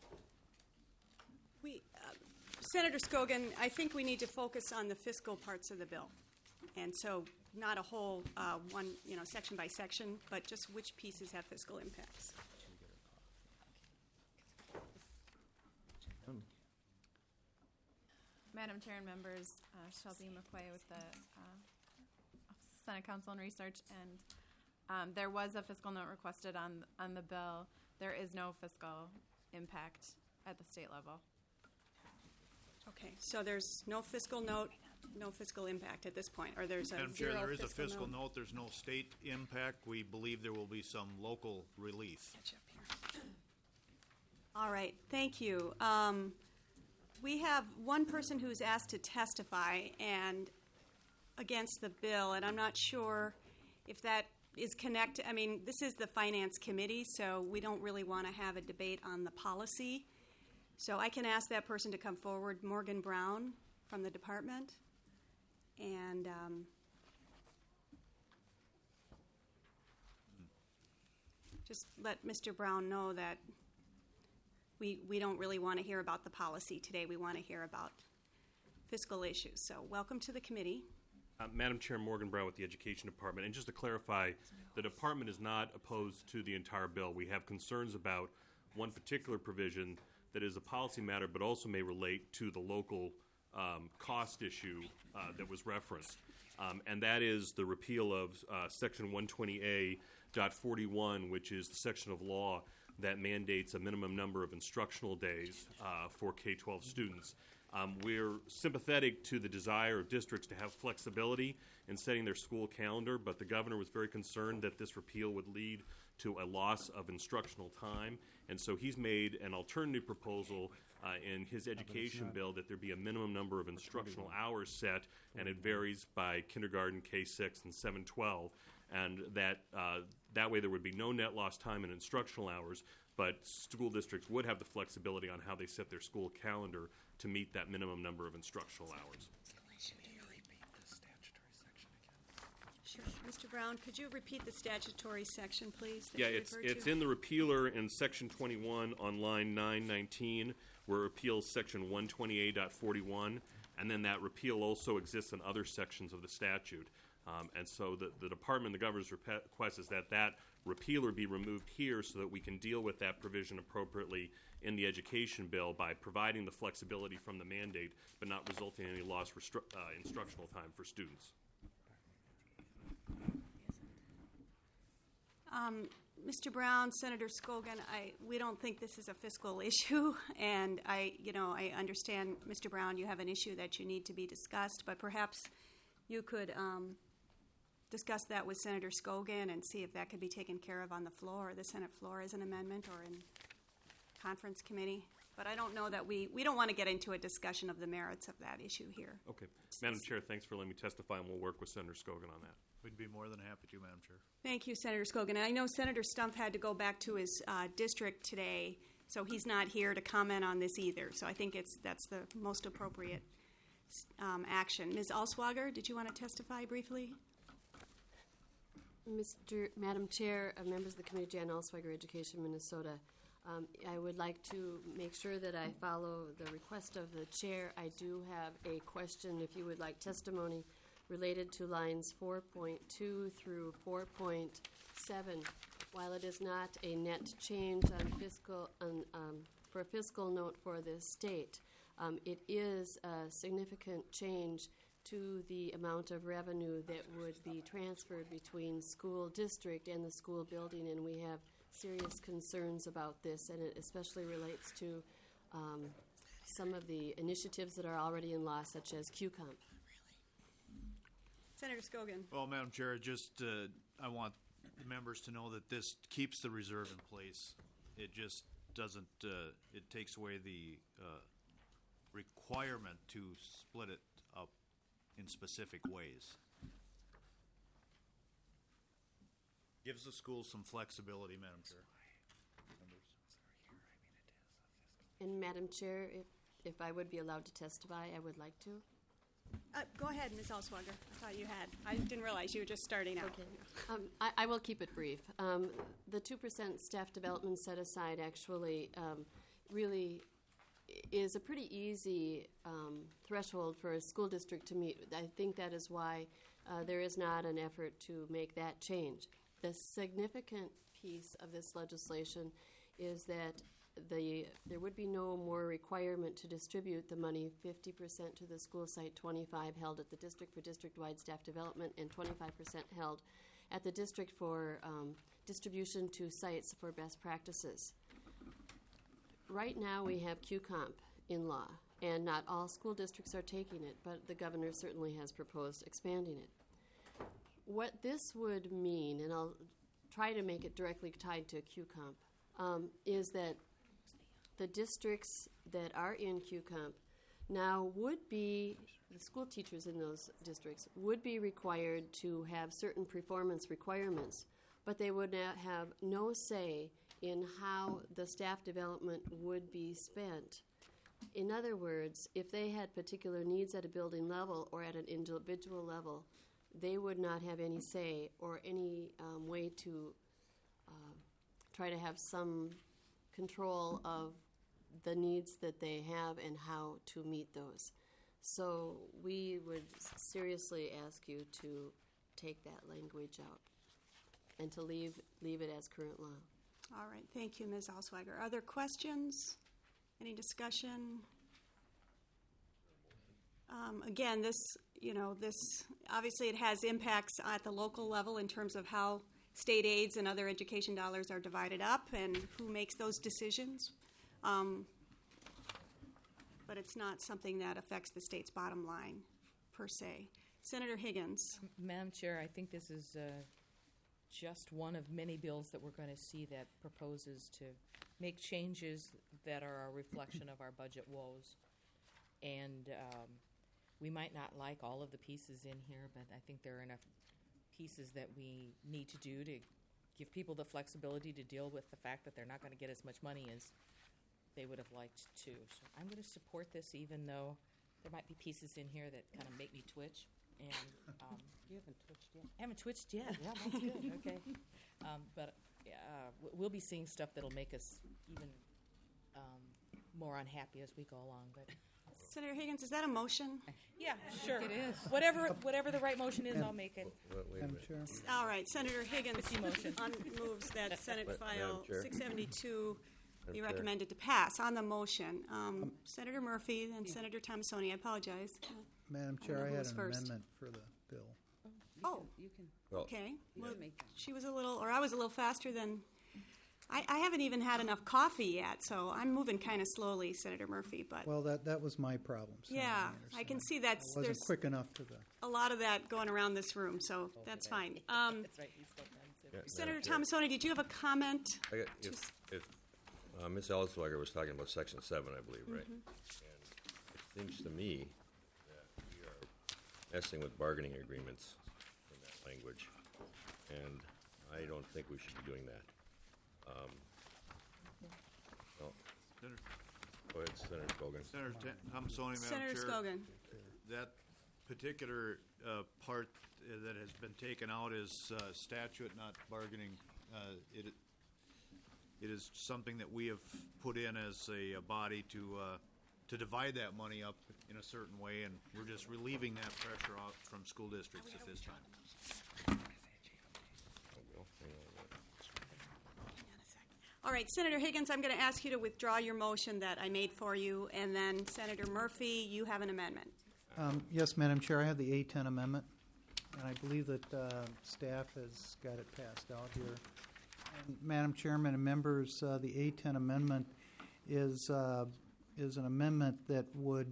Senator Skogan, I think we need to focus on the fiscal parts of the bill. And so not a whole one, section by section, but just which pieces have fiscal impacts. Madam Chair and members, Shelby McQuay with the Senate Council on Research, and there was a fiscal note requested on the bill. There is no fiscal impact at the state level. Okay, so there's no fiscal note, no fiscal impact at this point, or there's a Madam Chair, zero there is a fiscal fiscal note. There's no state impact. We believe there will be some local relief. All right, thank you. We have one person who's asked to testify and against the bill, and I'm not sure if that is connected. I mean, this is the Finance Committee, so we don't really want to have a debate on the policy. So I can ask that person to come forward, Morgan Brown from the department. And just let Mr. Brown know that we don't really want to hear about the policy today. We want to hear about fiscal issues. So welcome to the committee. Madam Chair, Morgan Brown with the Education Department. And just to clarify, the department is not opposed to the entire bill. We have concerns about one particular provision that is a policy matter but also may relate to the local cost issue that was referenced. And that is the repeal of Section 120A.41, which is the section of law that mandates a minimum number of instructional days for K-12 students. We're sympathetic to the desire of districts to have flexibility in setting their school calendar, but the governor was very concerned that this repeal would lead to a loss of instructional time, and so he's made an alternative proposal in his education bill that there be a minimum number of instructional hours set, and it varies by kindergarten, K-6, and 7-12, and that way there would be no net lost time in instructional hours, but school districts would have the flexibility on how they set their school calendar to meet that minimum number of instructional hours. Sure. Mr. Brown, could you repeat the statutory section, please? that Yeah, you it's referred to? in the repealer in Section 21 on line 919, where it repeals Section 128.41, and then that repeal also exists in other sections of the statute. And so the department, the governor's request is that that repealer be removed here so that we can deal with that provision appropriately in the education bill by providing the flexibility from the mandate but not resulting in any lost instructional time for students. Mr. Brown, Senator Scogan, we don't think this is a fiscal issue, and I understand, Mr. Brown, you have an issue that you need to be discussed, but perhaps you could discuss that with Senator Scogan and see if that could be taken care of on the floor, the Senate floor, as an amendment or in conference committee. But I don't know that we don't want to get into a discussion of the merits of that issue here. Okay. Madam Chair, thanks for letting me testify, and we'll work with Senator Scogan on that. We'd be more than happy to, Madam Chair. Thank you, Senator Scogan. I know Senator Stumpf had to go back to his district today, so he's not here to comment on this either. So I think that's the most appropriate action. Ms. Alswager, did you want to testify briefly? Madam Chair, members of the committee, Jan Alswager, Education, Minnesota. I would like to make sure that I follow the request of the chair. I do have a question, if you would like testimony, related to lines 4.2 through 4.7. While it is not a net change for a fiscal note for the state, it is a significant change to the amount of revenue that would be transferred between school district and the school building, and we have serious concerns about this, and it especially relates to some of the initiatives that are already in law, such as QComp. Senator Scogan. Well, Madam Chair, just I want members to know that this keeps the reserve in place. It just doesn't, it takes away the requirement to split it up in specific ways. Gives the schools some flexibility, Madam Chair. And Madam Chair, if I would be allowed to testify, I would like to. Go ahead, Ms. Alswager. I thought you had. I didn't realize you were just starting out. Okay. I will keep it brief. The 2% staff development set aside actually really is a pretty easy threshold for a school district to meet. I think that is why there is not an effort to make that change. The significant piece of this legislation is that there would be no more requirement to distribute the money, 50% to the school site, 25% held at the district for district-wide staff development, and 25% held at the district for distribution to sites for best practices. Right now we have QComp in law, and not all school districts are taking it, but the governor certainly has proposed expanding it. What this would mean, and I'll try to make it directly tied to QComp, is that the districts that are in QComp now would be, the school teachers in those districts would be required to have certain performance requirements, but they would have no say in how the staff development would be spent. In other words, if they had particular needs at a building level or at an individual level, they would not have any say or any way to try to have some control of the needs that they have and how to meet those. So we would seriously ask you to take that language out and to leave it as current law. All right. Thank you, Ms. Alswager. Other questions? Any discussion? Again, this obviously it has impacts at the local level in terms of how state aids and other education dollars are divided up and who makes those decisions. But it's not something that affects the state's bottom line, per se. Senator Higgins. Madam Chair, I think this is just one of many bills that we're going to see that proposes to make changes that are a reflection of our budget woes. And we might not like all of the pieces in here, but I think there are enough pieces that we need to do to give people the flexibility to deal with the fact that they're not going to get as much money as they would have liked to. So I'm going to support this, even though there might be pieces in here that kind of make me twitch. And you haven't twitched yet. I haven't twitched yet. Yeah, that's good. Okay, but we'll be seeing stuff that'll make us even more unhappy as we go along. But Senator Higgins, is that a motion? Yeah, sure. It is. Whatever the right motion is, I'll make it. Madam Chair. All right, Senator Higgins motion. moves that Senate File Chair. 672 be Chair. recommended to pass. On the motion, Senator Murphy and Senator Thomasoni. I apologize. Madam Chair, I Who had was an first? amendment for the bill. Oh, You can. Well, Okay, well, she was a little, or I was a little faster than, I haven't even had enough coffee yet, so I'm moving kind of slowly, Senator Murphy, but, Well, that was my problem. Senator yeah, Anderson. I can see I that's, wasn't there's quick enough to the. a lot of that going around this room, so that's fine. That's right, he's still Yeah, Senator Madam Chair. Tomasoni, did you have a comment? If Ms. Elliswager was talking about Section 7, I believe, right? Mhm. And it seems to me that we are messing with bargaining agreements in that language, and I don't think we should be doing that. Well, go ahead, Senator Cogan. Senator Tomasoni, Madam Senator Chair. Scogan. That particular part that has been taken out is statute, not bargaining. It is something that we have put in as a body to divide that money up in a certain way, and we're just relieving that pressure off from school districts at this time. All right, Senator Higgins, I'm going to ask you to withdraw your motion that I made for you, and then Senator Murphy, you have an amendment. Yes, Madam Chair, I have the A10 amendment, and I believe that staff has got it passed out here. And Madam Chairman and members, the A10 amendment is an amendment that would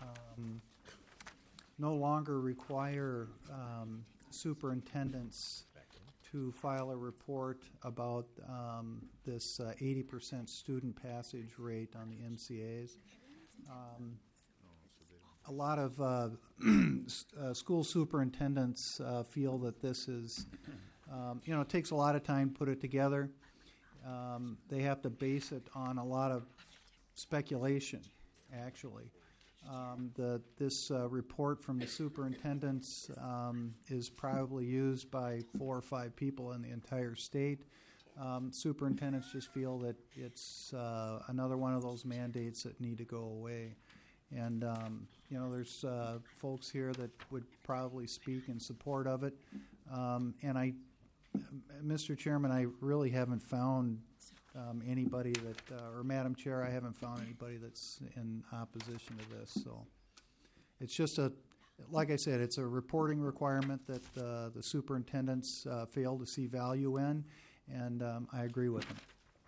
no longer require superintendents to file a report about this 80% student passage rate on the MCAs. A lot of school superintendents feel that this is, it takes a lot of time to put it together. They have to base it on a lot of speculation, actually. This report from the superintendents is probably used by 4 or 5 people in the entire state. Superintendents just feel that it's another one of those mandates that need to go away. And, there's folks here that would probably speak in support of it. And Mr. Chairman, I really haven't found anybody that, or Madam Chair, I haven't found anybody that's in opposition to this. So it's just like I said, it's a reporting requirement that the superintendents fail to see value in, and I agree with them.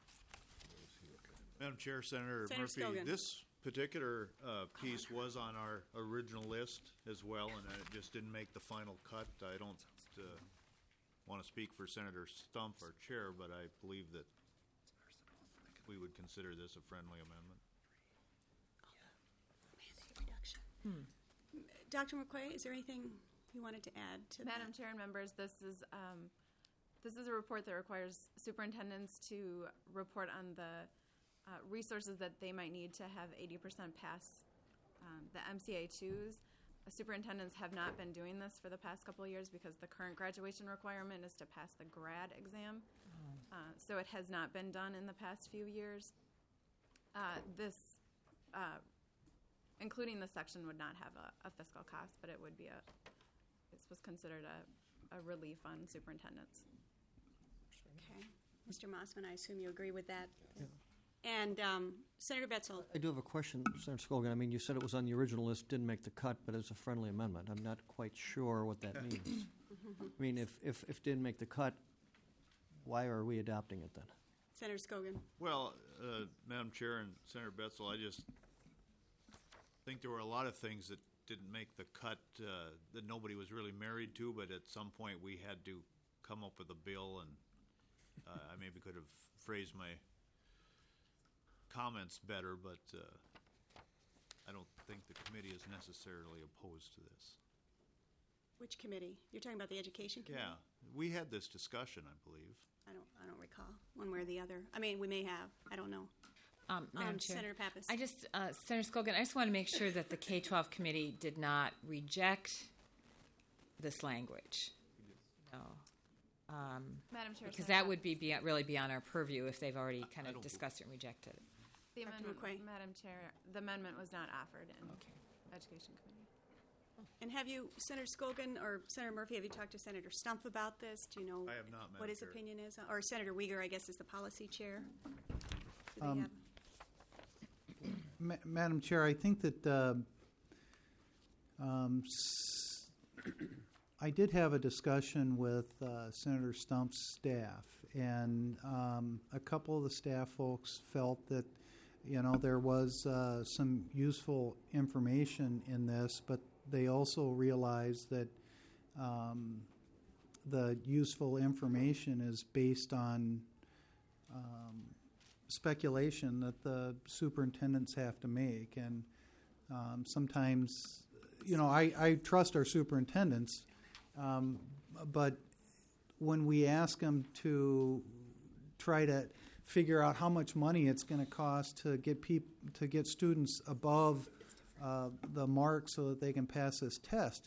Madam Chair, Senator Murphy, Scogan. this particular piece was on our original list as well, and it just didn't make the final cut. I don't want to speak for Senator Stump, our chair, but I believe that we would consider this a friendly amendment. Dr. McQuay, is there anything you wanted to add to Madam that? Chair and members, this is a report that requires superintendents to report on the resources that they might need to have 80% pass the MCA2s. Superintendents have not been doing this for the past couple of years because the current graduation requirement is to pass the grad exam. So it has not been done in the past few years. This, including this section, would not have a fiscal cost, but it would be this was considered a relief on superintendents. Okay. Mr. Mossman, I assume you agree with that? Yeah. And Senator Betzel. I do have a question, Senator Scogan. I mean, you said it was on the original list, didn't make the cut, but it's a friendly amendment. I'm not quite sure what that means. I mean, if it didn't make the cut, why are we adopting it then? Senator Scogan. Well, Madam Chair and Senator Betzel, I just think there were a lot of things that didn't make the cut that nobody was really married to, but at some point we had to come up with a bill, and I maybe could have phrased my comments better, but I don't think the committee is necessarily opposed to this. Which committee? You're talking about the education committee? Yeah, we had this discussion, I believe. I don't recall one way or the other. I mean, we may have. I don't know. Madam Chair, Senator Pappas. Senator Scogan, I just want to make sure that the K-12 committee did not reject this language. No. Madam Chair, because Senator that would be really beyond our purview if they've already kind of discussed it and rejected it. The amendment, Madam Chair, the amendment was not offered in Education Committee. And have you, Senator Scogan or Senator Murphy, have you talked to Senator Stump about this? Do you know I have not, Madam what his Chair. opinion is? Or Senator Uyghur, I guess, is the policy chair. Do they have? Madam Chair, I think that I did have a discussion with Senator Stump's staff, and a couple of the staff folks felt that, there was some useful information in this, but they also realized that the useful information is based on speculation that the superintendents have to make, and sometimes, I trust our superintendents, but when we ask them to try to figure out how much money it's going to cost to get students above the mark so that they can pass this test,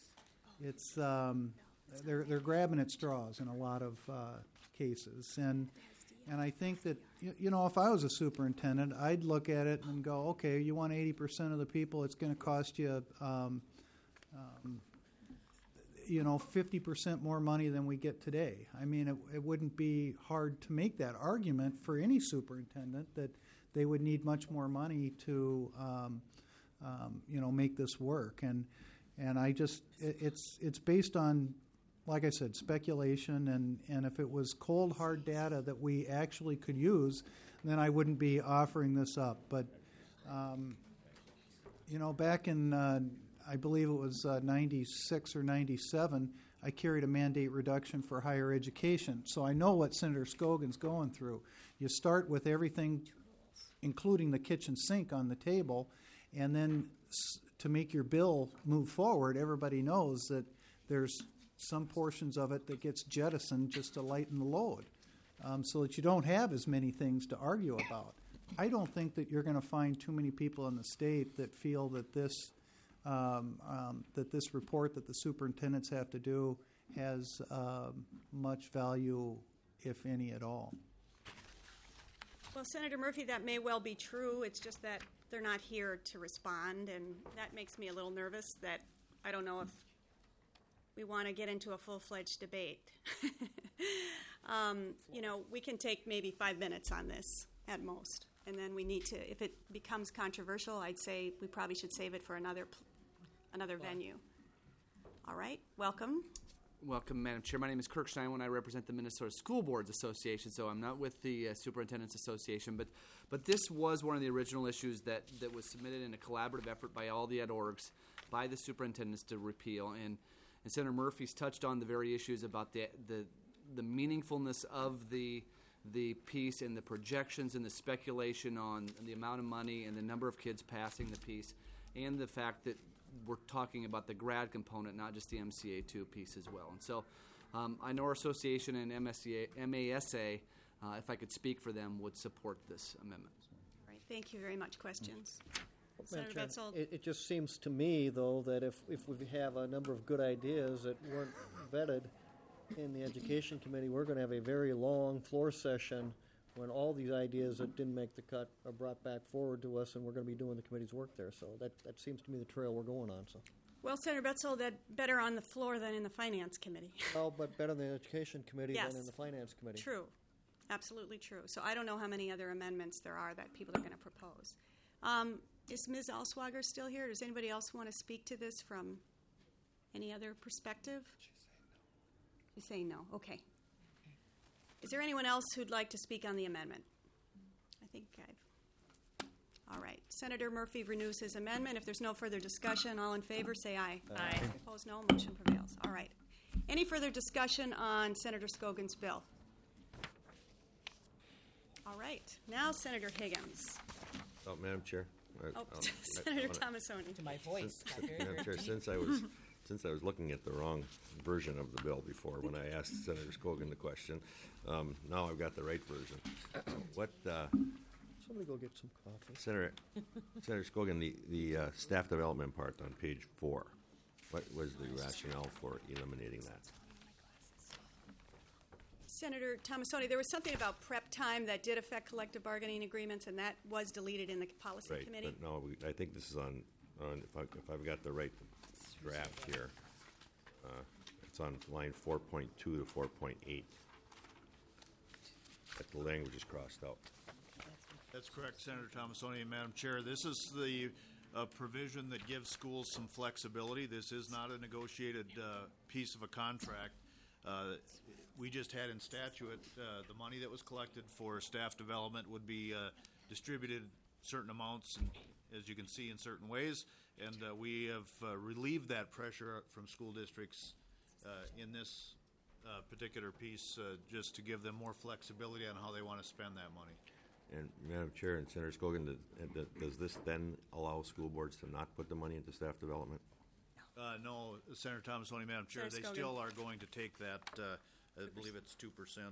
they're grabbing at straws in a lot of cases, and I think that if I was a superintendent, I'd look at it and go, okay, you want 80% of the people, it's going to cost you 50% more money than we get today. I mean, it wouldn't be hard to make that argument for any superintendent that they would need much more money to, make this work. And I just, it's based on, like I said, speculation. And if it was cold, hard data that we actually could use, then I wouldn't be offering this up. But, back in I believe it was 96 or 97, I carried a mandate reduction for higher education. So I know what Senator Scogan's going through. You start with everything, including the kitchen sink, on the table, and then to make your bill move forward, everybody knows that there's some portions of it that gets jettisoned just to lighten the load, so that you don't have as many things to argue about. I don't think that you're going to find too many people in the state that feel that this report that the superintendents have to do has much value, if any at all. Well, Senator Murphy, that may well be true. It's just that they're not here to respond, and that makes me a little nervous that I don't know if we want to get into a full-fledged debate. We can take maybe 5 minutes on this at most, and then we need to, if it becomes controversial, I'd say we probably should save it for another venue. All right, welcome. Welcome, Madam Chair. My name is Kirk Steinway. I represent the Minnesota School Boards Association, so I'm not with the Superintendent's Association, but this was one of the original issues that was submitted in a collaborative effort by all the ed orgs, by the superintendents to repeal, and Senator Murphy's touched on the very issues about the meaningfulness of the piece and the projections and the speculation on the amount of money and the number of kids passing the piece, and the fact that we're talking about the grad component, not just the MCA2 piece as well. And so I know our association and MASA, if I could speak for them, would support this amendment. All right, thank you very much. Questions? Madam Senator Chair, Betzel? it just seems to me, though, that if we have a number of good ideas that weren't vetted in the Education Committee, we're going to have a very long floor session when all these ideas that didn't make the cut are brought back forward to us, and we're going to be doing the committee's work there. So that seems to me the trail we're going on. So. Well, Senator Betzel, that better on the floor than in the Finance Committee. Well, but better in the Education Committee Yes. than in the Finance Committee. True. Absolutely true. So I don't know how many other amendments there are that people are going to propose. Is Ms. Alswager still here? Does anybody else want to speak to this from any other perspective? She's saying no. Okay. Is there anyone else who'd like to speak on the amendment? I think all right. Senator Murphy renews his amendment. If there's no further discussion, all in favor say aye. Aye. Opposed, no. Motion prevails. All right. Any further discussion on Senator Scogan's bill? All right. Now Senator Higgins. Oh, Madam Chair. Senator Tomassoni. To my voice. Madam Chair, since I was looking at the wrong version of the bill before when I asked Senator Scogan the question, now I've got the right version. Somebody go get some coffee. Senator Scogan, the staff development part on page 4, what was the rationale for eliminating that? Senator Tomassoni, there was something about prep time that did affect collective bargaining agreements, and that was deleted in the policy committee. But no, I think this is on if I've got the right draft here, it's on line 4.2 to 4.8. That the language is crossed out. That's correct, Senator Tomassoni and Madam Chair. This is the a provision that gives schools some flexibility. This is not a negotiated piece of a contract. We just had in statute the money that was collected for staff development would be distributed certain amounts, and as you can see, in certain ways. And we have relieved that pressure from school districts in this particular piece, just to give them more flexibility on how they want to spend that money. And Madam Chair and Senator Scogan, does this then allow school boards to not put the money into staff development? No, Senator Thomasoni, Madam Chair, Senator they Scogan. still are going to take that, I believe it's 2%,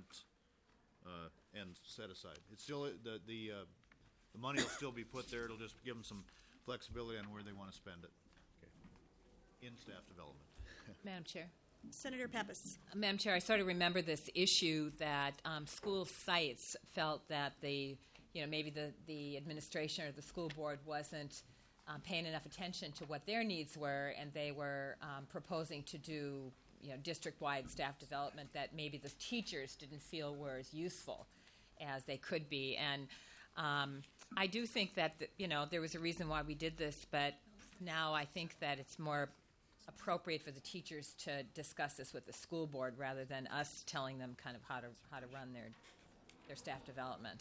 and set aside. It's still, the money will still be put there. It'll just give them some flexibility on where they want to spend it in staff development. Madam Chair. Senator Pappas. Madam Chair, I sort of remember this issue that school sites felt that maybe the administration or the school board wasn't paying enough attention to what their needs were, and they were proposing to do district-wide staff development that maybe the teachers didn't feel were as useful as they could be. And I do think that there was a reason why we did this, but now I think that it's more appropriate for the teachers to discuss this with the school board rather than us telling them kind of how to run their staff development.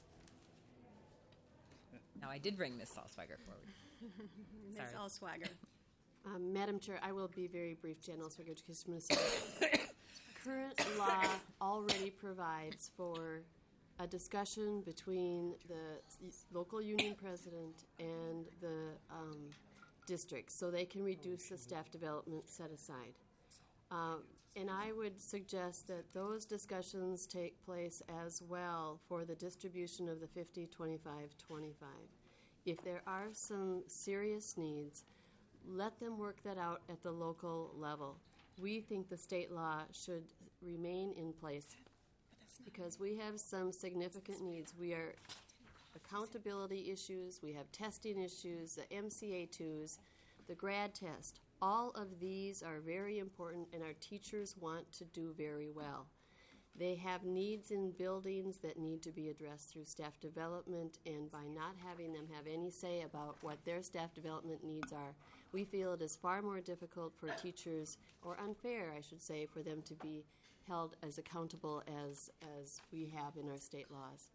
Now, I did bring Ms. Salzweiger forward. Ms. Sorry. Alswager. Madam Chair, I will be very brief. Jan Alswager, Education Minnesota. Current law already provides for a discussion between the local union president and the districts, so they can reduce the staff development set aside. And I would suggest that those discussions take place as well for the distribution of the 50, 25, 25. If there are some serious needs, let them work that out at the local level. We think the state law should remain in place because we have some significant needs. We are accountability issues, we have testing issues, the MCA2s, the grad test. All of these are very important, and our teachers want to do very well. They have needs in buildings that need to be addressed through staff development, and by not having them have any say about what their staff development needs are, we feel it is far more difficult for teachers, or unfair, I should say, for them to be held as accountable as we have in our state laws.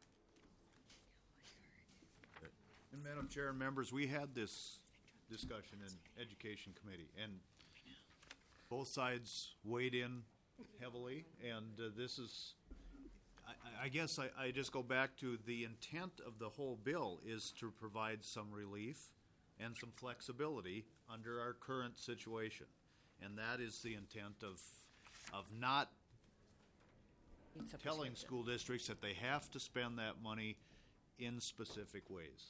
And Madam Chair and members, we had this discussion in Education Committee, and both sides weighed in heavily, and this is, I guess I just go back to the intent of the whole bill is to provide some relief and some flexibility under our current situation, and that is the intent of not telling school districts that they have to spend that money in specific ways.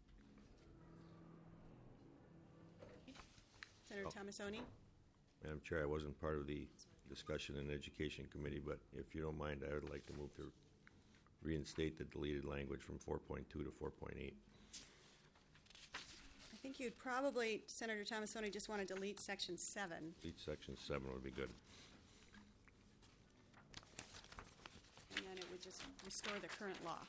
Senator Thomasoni. Madam Chair, I wasn't part of the discussion in Education Committee, but if you don't mind, I would like to move to reinstate the deleted language from 4.2 to 4.8. I think you'd probably, Senator Thomasoni, just want to delete Section 7. Delete Section 7 would be good. And then it would just restore the current law.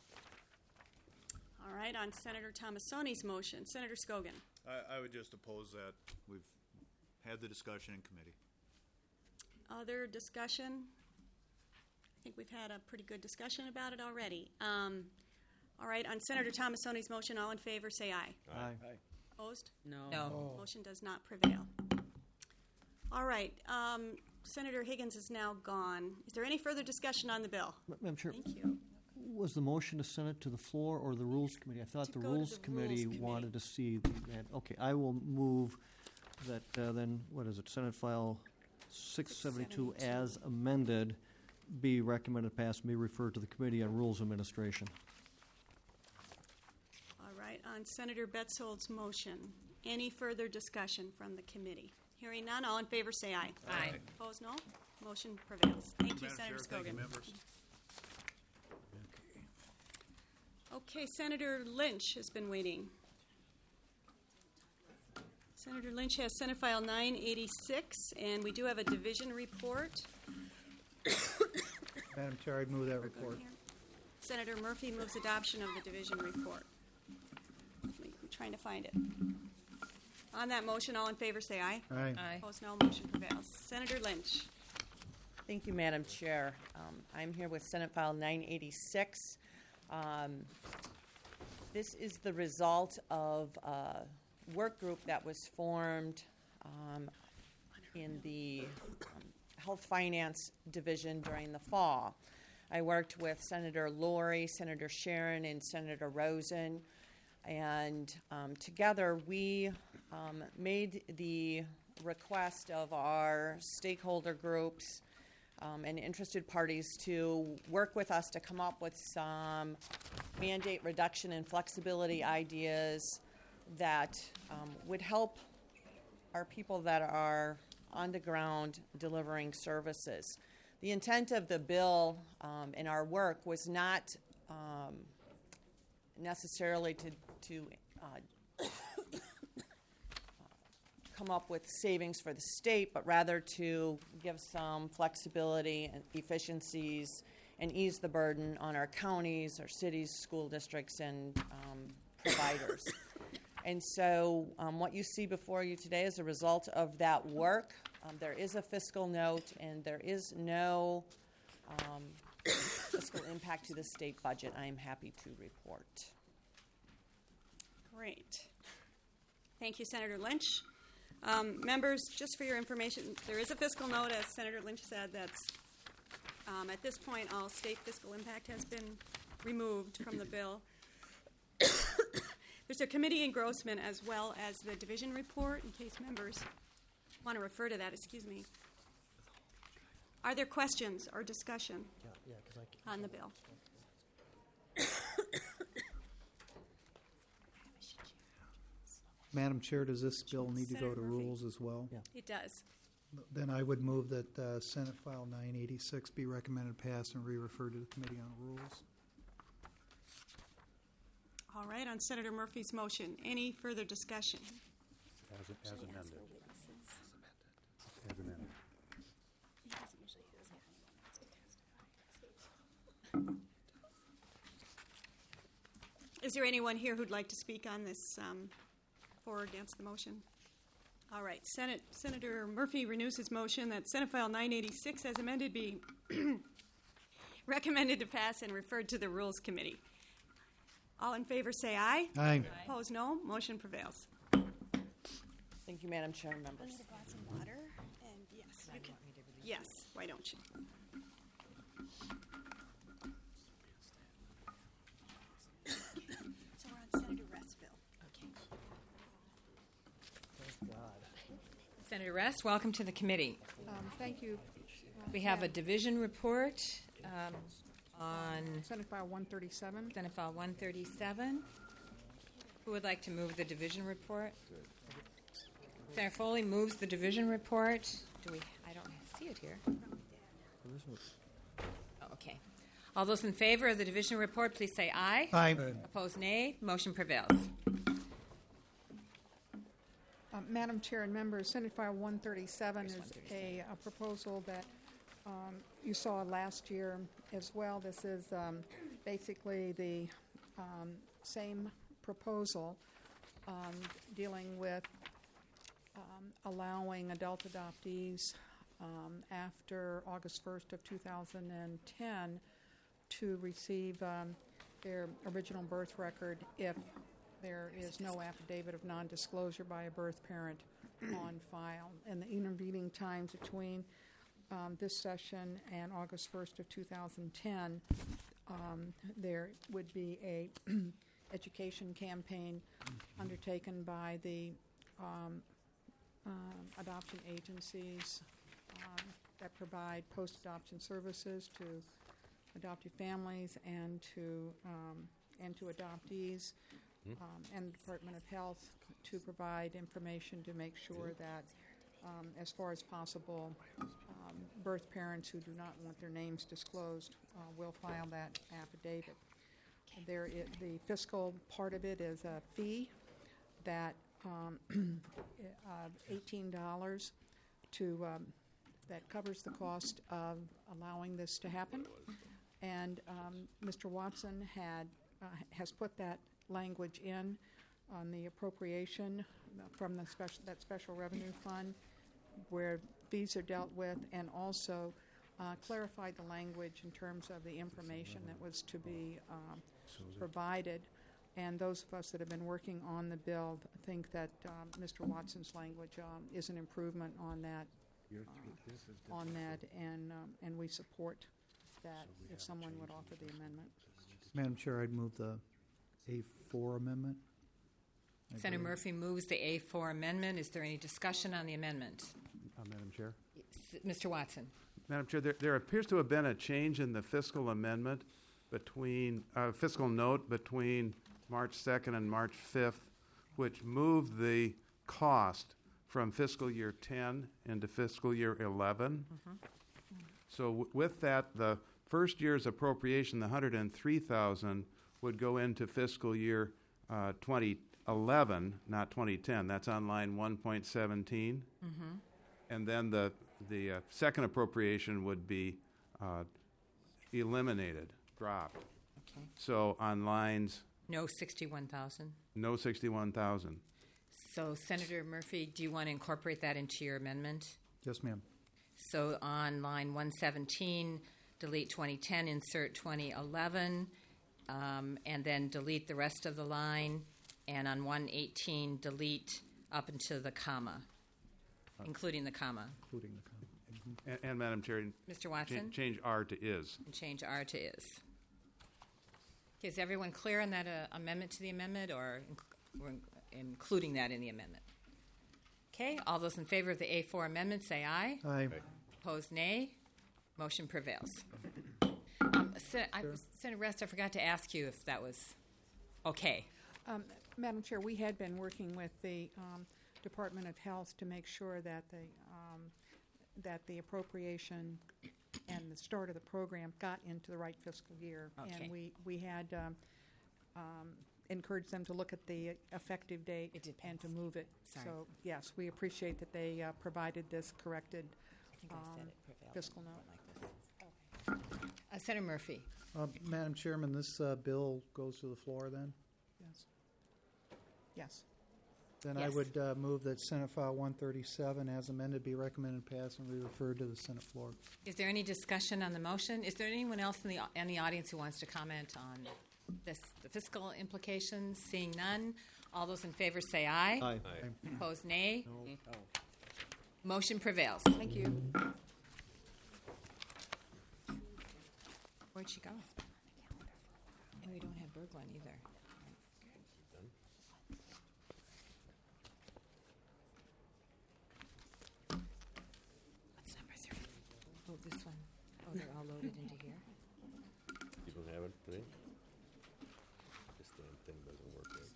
All right, on Senator Thomasoni's motion, Senator Scogan. I would just oppose that. We've had the discussion in committee. Other discussion? I think we've had a pretty good discussion about it already. All right, on Senator Thomasoni's motion, all in favor, say aye. Aye. Opposed? No. Motion does not prevail. All right, Senator Higgins is now gone. Is there any further discussion on the bill? Madam Chair, Thank you. was the motion to send it to the floor or the Rules Committee? I thought To the go to Rules the Committee Rules wanted to see that. Okay, I will move that then, what is it, Senate File 672 as amended be recommended pass and be referred to the Committee on Rules Administration. All right, on Senator Betzold's motion, any further discussion from the committee? Hearing none, all in favor say aye. Aye. Opposed, no? Motion prevails. Thank you, Madam Senator Chair, thank you, Scogan. members. Okay, Senator Lynch has been waiting. Senator Lynch has Senate File 986, and we do have a division report. Madam Chair, I move that report. Senator Murphy moves adoption of the division report. I'm trying to find it. On that motion, all in favor say aye. Aye. Aye. Opposed, no. Motion prevails. Senator Lynch. Thank you, Madam Chair. I'm here with Senate File 986. This is the result of a work group that was formed in the Health Finance Division during the fall. I worked with Senator Lori, Senator Sharon, and Senator Rosen, and together we made the request of our stakeholder groups and interested parties to work with us to come up with some mandate reduction and flexibility ideas that would help our people that are on the ground delivering services. The intent of the bill in our work was not necessarily to come up with savings for the state, but rather to give some flexibility and efficiencies and ease the burden on our counties, our cities, school districts, and providers. And so what you see before you today is a result of that work. There is a fiscal note, and there is no fiscal impact to the state budget, I am happy to report. Great. Thank you, Senator Lynch. Members, just for your information, there is a fiscal note, as Senator Lynch said, that's at this point all state fiscal impact has been removed from the bill. There's a committee engrossment as well as the division report, in case members want to refer to that. Excuse me. Are there questions or discussion on the bill? Madam Chair, does this bill need to go Senator to Murphy. rules as well? It does. Then I would move that Senate File 986 be recommended passed and re-referred to the Committee on Rules. All right, on Senator Murphy's motion, any further discussion? As amended. As amended. Is there anyone here who'd like to speak on this for or against the motion? All right, Senator Murphy renews his motion that Senate File 986 as amended be recommended to pass and referred to the Rules Committee. All in favor say aye. Aye. Opposed, no. Motion prevails. Thank you, Madam Chair and members. I need a glass of water, and yes, you can. Yes, why don't you? So we're on Senator Rest's bill. Okay. Thank God. Senator Rest, welcome to the committee. Thank you. We have a division report on Senate File 137. Senate File 137. Who would like to move the division report? Senator Foley moves the division report. I don't see it here. Oh, okay. All those in favor of the division report, please say aye. Aye. Opposed, nay. Motion prevails. Madam Chair and members, Senate File 137 is a proposal that you saw last year as well. This is basically the same proposal dealing with allowing adult adoptees after August 1st of 2010 to receive their original birth record if there is no affidavit of non-disclosure by a birth parent on file. And the intervening times between this session and August 1st of 2010, there would be a education campaign undertaken by the adoption agencies that provide post-adoption services to adoptive families and to adoptees, and the Department of Health to provide information to make sure that, as far as possible, birth parents who do not want their names disclosed will file that affidavit. The fiscal part of it is a fee that $18 that covers the cost of allowing this to happen. And Mr. Watson has put that language in on the appropriation from that special revenue fund where fees are dealt with, and also clarified the language in terms of the information that was to be provided. And those of us that have been working on the bill think that Mr. Watson's language is an improvement on that, and we support that if someone would offer the amendment. Madam Chair, I'd move the A4 amendment. Senator Murphy moves the A4 amendment. Is there any discussion on the amendment? Madam Chair. Mr. Watson. Madam Chair, there appears to have been a change in the fiscal amendment between fiscal note between March 2nd and March 5th, which moved the cost from fiscal year 10 into fiscal year 11. So with that, the first year's appropriation, the $103,000, would go into fiscal year 2011, not 2010. That's on line 1.17. And then the second appropriation would be eliminated, dropped. Okay. So on lines... No 61,000. No 61,000. So, Senator Murphy, do you want to incorporate that into your amendment? Yes, ma'am. So, on line 117, delete 2010, insert 2011, and then delete the rest of the line. And on 118, delete up into the comma, including the comma. Including the comma. And Madam Chair, Mr. Watson? change R to is. And change R to is. Okay, is everyone clear on that amendment to the amendment, or we're including that in the amendment? Okay, all those in favor of the A4 amendment say aye. Aye. Opposed, nay. Motion prevails. Senator Rest, I forgot to ask you if that was okay. Madam Chair, we had been working with the Department of Health to make sure that the appropriation and the start of the program got into the right fiscal year. Okay. And we had encouraged them to look at the effective date and to move it. Sorry. So, yes, we appreciate that they provided this corrected fiscal note. Senator Murphy. Madam Chairman, this bill goes to the floor then? Yes. Yes. Then I would move that Senate File 137, as amended, be recommended pass and be referred to the Senate floor. Is there any discussion on the motion? Is there anyone else in the audience who wants to comment on the fiscal implications? Seeing none, all those in favor say aye. Aye. Opposed, nay. No. Motion prevails. Thank you. Where'd she go? And we don't have Berglund either. What's number 3? Oh, this one. Oh, they're all loaded into here. You don't have it today? This damn thing doesn't work right.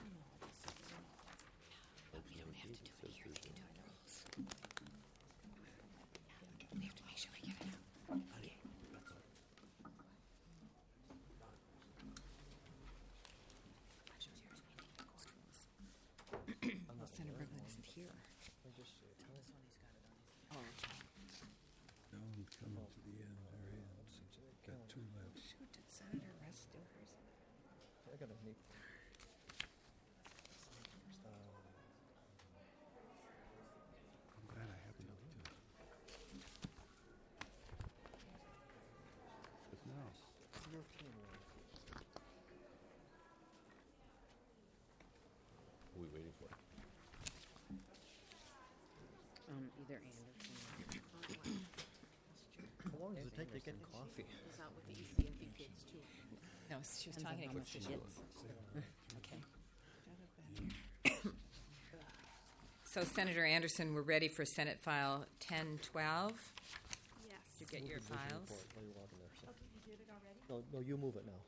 We don't have to do it here. They can do it rules. We have to make sure we get it out. Okay. Well, Senator Berglund isn't here. Oh. Now I'm coming to the end. There I am. Got 2 left. Shoot, did Senator Rest do hers? I got a neat. I'm glad I have enough to. But no. Who are we waiting for? Either Anderson. How long does it take to get coffee? He's out with the ECFE kids too. No, she was Depends on talking how to much she gets. Okay. So, Senator Anderson, we're ready for Senate File 1012. Yes. Did you get your files? While you're walking there, sir. Okay, you did it already? No, you move it now.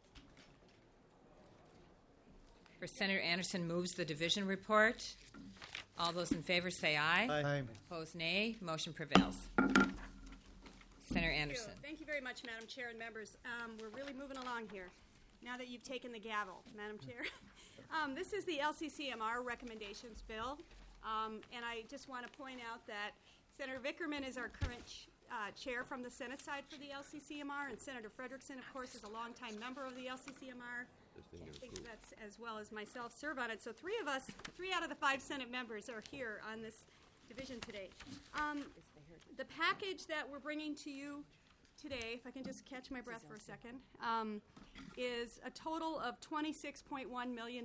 For Senator Anderson moves the division report. All those in favor say aye. Aye. Opposed, nay. Motion prevails. Senator Anderson. Thank you very much, Madam Chair and members. We're really moving along here now that you've taken the gavel, Madam Chair. This is the LCCMR recommendations bill, and I just want to point out that Senator Vickerman is our current chair from the Senate side for the LCCMR, and Senator Frederickson, of course, is a longtime member of the LCCMR. this thing I get think approved. that's, as well as myself, serve on it. So three out of the 5 Senate members are here on this division today. The package that we're bringing to you today, if I can just catch my breath for a second, is a total of $26.1 million.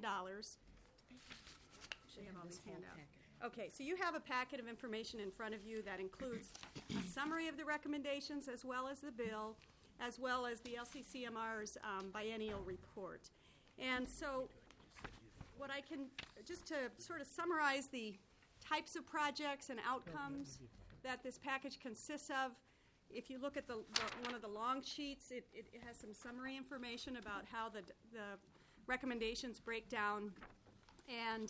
Should have all these handouts. Okay, so you have a packet of information in front of you that includes a summary of the recommendations as well as the bill, as well as the LCCMR's biennial report. And so what I can, just to sort of summarize the types of projects and outcomes that this package consists of, if you look at one of the long sheets, it has some summary information about how the recommendations break down. And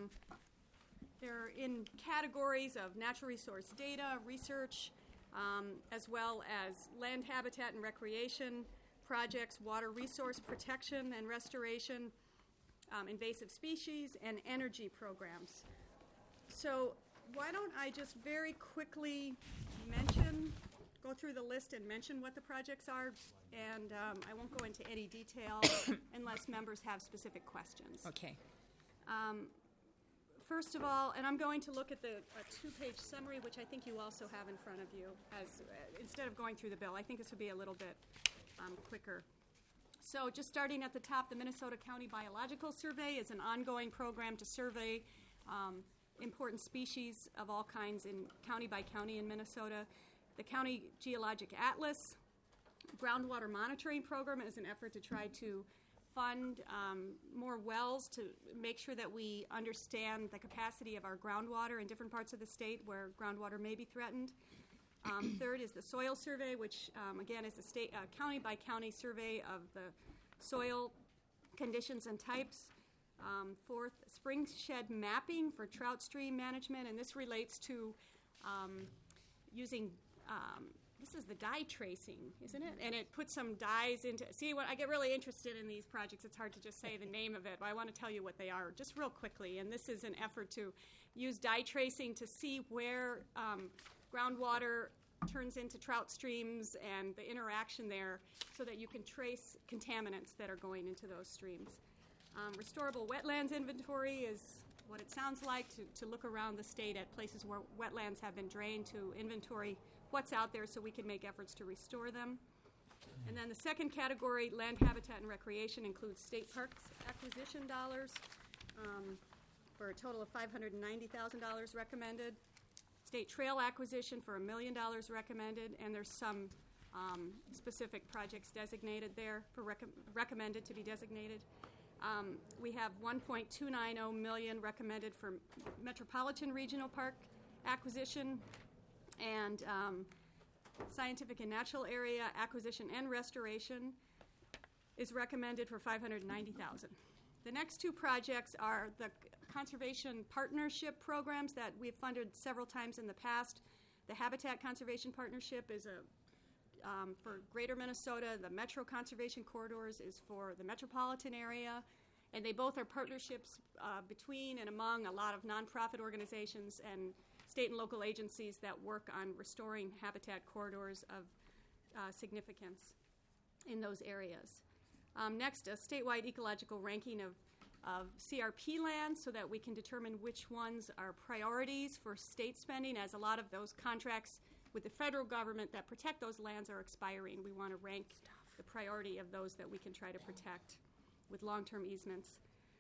they're in categories of natural resource data, research, as well as land habitat and recreation projects, water resource protection and restoration, invasive species, and energy programs. So why don't I just very quickly go through the list and mention what the projects are, and I won't go into any detail unless members have specific questions. Okay. First of all, and I'm going to look at a 2-page summary, which I think you also have in front of you, as instead of going through the bill. I think this would be a little bit quicker. So just starting at the top, the Minnesota County Biological Survey is an ongoing program to survey important species of all kinds in county by county in Minnesota. The County Geologic Atlas groundwater monitoring program is an effort to try to fund more wells to make sure that we understand the capacity of our groundwater in different parts of the state where groundwater may be threatened. Third is the soil survey, which again is a county by county survey of the soil conditions and types. Fourth, spring shed mapping for trout stream management, and this relates to using this is the dye tracing, isn't it? And it puts some dyes into, see, when I get really interested in these projects, it's hard to just say the name of it, but I want to tell you what they are just real quickly. And this is an effort to use dye tracing to see where groundwater turns into trout streams and the interaction there so that you can trace contaminants that are going into those streams. Restorable wetlands inventory is what it sounds like, to look around the state at places where wetlands have been drained to inventory what's out there so we can make efforts to restore them. And then the second category, land habitat and recreation, includes state parks acquisition dollars for a total of $590,000 recommended. State trail acquisition for $1 million recommended, and there's some specific projects designated there for recommended to be designated. We have $1.290 million recommended for Metropolitan Regional Park acquisition, and scientific and natural area acquisition and restoration is recommended for $590,000. The next two projects are the conservation partnership programs that we've funded several times in the past. The Habitat Conservation Partnership is for Greater Minnesota. The Metro Conservation Corridors is for the metropolitan area. And they both are partnerships between and among a lot of nonprofit organizations and state and local agencies that work on restoring habitat corridors of significance in those areas. Next, a statewide ecological ranking of CRP lands so that we can determine which ones are priorities for state spending, as a lot of those contracts with the federal government that protect those lands are expiring. We want to rank the priority of those that we can try to protect with long-term easements.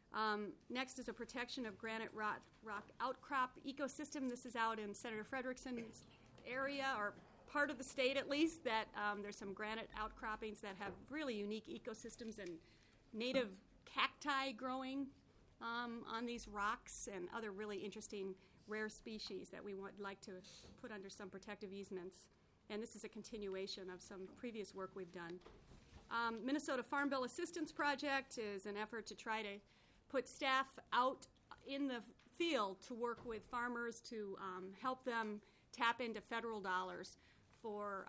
Next is a protection of granite rock outcrop ecosystem. This is out in Senator Frederickson's area, or part of the state at least, that there's some granite outcroppings that have really unique ecosystems and native cacti growing on these rocks and other really interesting rare species that we would like to put under some protective easements. And this is a continuation of some previous work we've done. Minnesota Farm Bill Assistance Project is an effort to try to put staff out in the field to work with farmers to help them tap into federal dollars for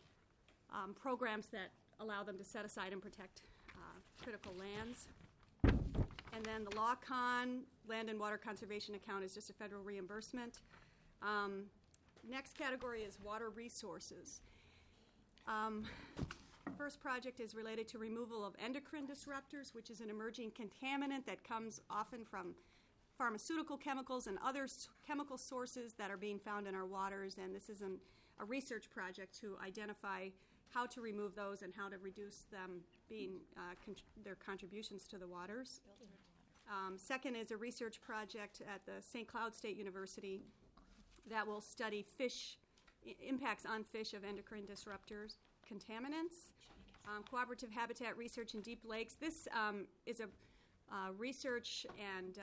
programs that allow them to set aside and protect critical lands. And then the LawCon Land and Water Conservation Account is just a federal reimbursement. Next category is water resources. first project is related to removal of endocrine disruptors, which is an emerging contaminant that comes often from pharmaceutical chemicals and other chemical sources that are being found in our waters. And this is a research project to identify how to remove those and how to reduce them being their contributions to the waters. Second is a research project at the St. Cloud State University that will study fish, impacts on fish of endocrine disruptors, contaminants, cooperative habitat research in deep lakes. This is a research and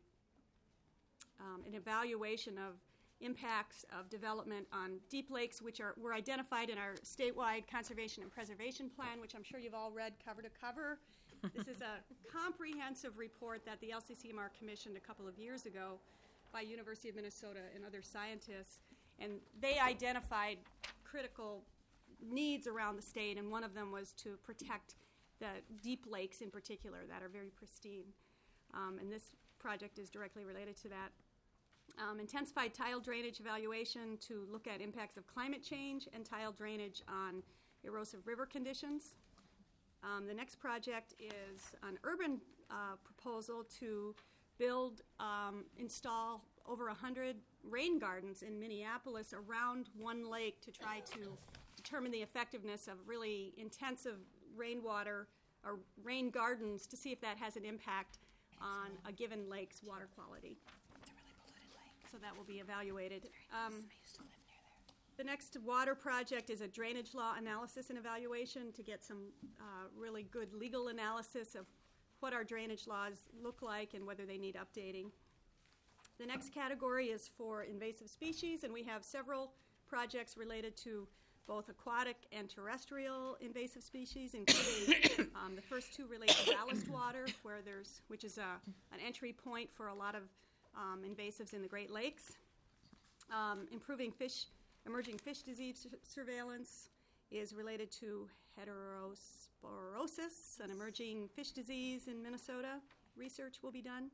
an evaluation of impacts of development on deep lakes, which were identified in our statewide conservation and preservation plan, which I'm sure you've all read cover to cover. This is a comprehensive report that the LCCMR commissioned a couple of years ago by University of Minnesota and other scientists, and they identified critical needs around the state, and one of them was to protect the deep lakes in particular that are very pristine. And this project is directly related to that. Intensified tile drainage evaluation to look at impacts of climate change and tile drainage on erosive river conditions. The next project is an urban proposal to install over 100 rain gardens in Minneapolis around one lake to try to determine the effectiveness of really intensive rainwater or rain gardens to see if that has an impact on a given lake's water quality. It's a really polluted lake. So that will be evaluated. The next water project is a drainage law analysis and evaluation to get some really good legal analysis of what our drainage laws look like and whether they need updating. The next category is for invasive species, and we have several projects related to both aquatic and terrestrial invasive species, including the first two relate to ballast water, which is an entry point for a lot of invasives in the Great Lakes. Improving emerging fish disease surveillance is related to heterosporosis, an emerging fish disease in Minnesota. Research will be done.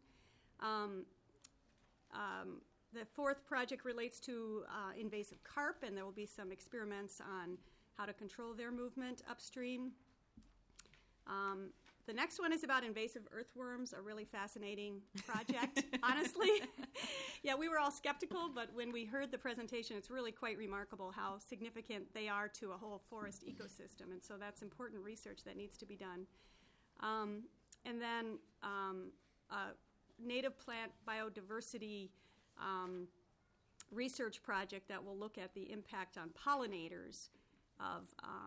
The fourth project relates to invasive carp, and there will be some experiments on how to control their movement upstream. The next one is about invasive earthworms, a really fascinating project, honestly. Yeah, we were all skeptical, but when we heard the presentation, it's really quite remarkable how significant they are to a whole forest ecosystem, and so that's important research that needs to be done. And then native plant biodiversity research project that will look at the impact on pollinators of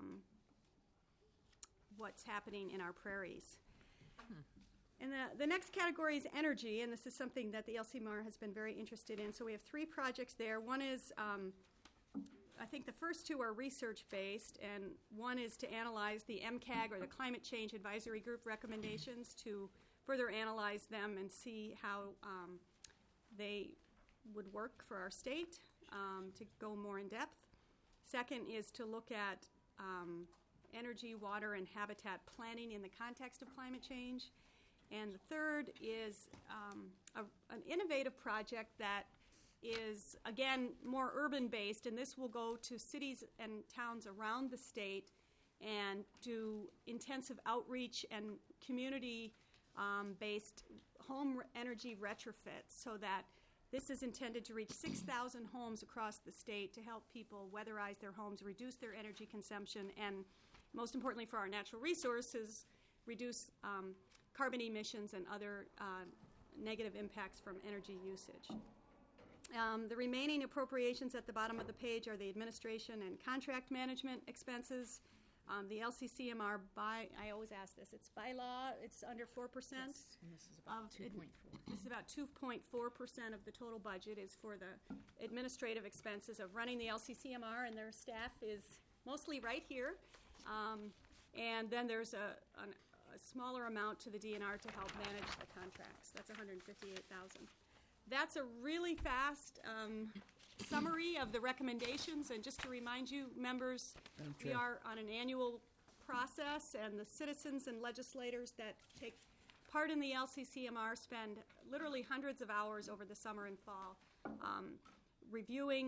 what's happening in our prairies. And the next category is energy, and this is something that the LCMR has been very interested in. So we have three projects there. One is, I think the first two are research-based, and one is to analyze the MCAG, or the Climate Change Advisory Group recommendations, to further analyze them and see how they would work for our state, to go more in depth. Second is to look at energy, water, and habitat planning in the context of climate change. And the third is an innovative project that is, again, more urban-based, and this will go to cities and towns around the state and do intensive outreach and community-based home energy retrofits, so that this is intended to reach 6,000 homes across the state to help people weatherize their homes, reduce their energy consumption, and most importantly for our natural resources, reduce carbon emissions and other negative impacts from energy usage. The remaining appropriations at the bottom of the page are the administration and contract management expenses. The LCCMR, I always ask this, it's by law, it's under 4%. Yes, and this is about 2.4. This is about 2.4% of the total budget is for the administrative expenses of running the LCCMR, and their staff is mostly right here. And then there's a smaller amount to the DNR to help manage the contracts. That's $158,000. That's a really fast summary of the recommendations, and just to remind you, members, we are on an annual process, and the citizens and legislators that take part in the LCCMR spend literally hundreds of hours over the summer and fall reviewing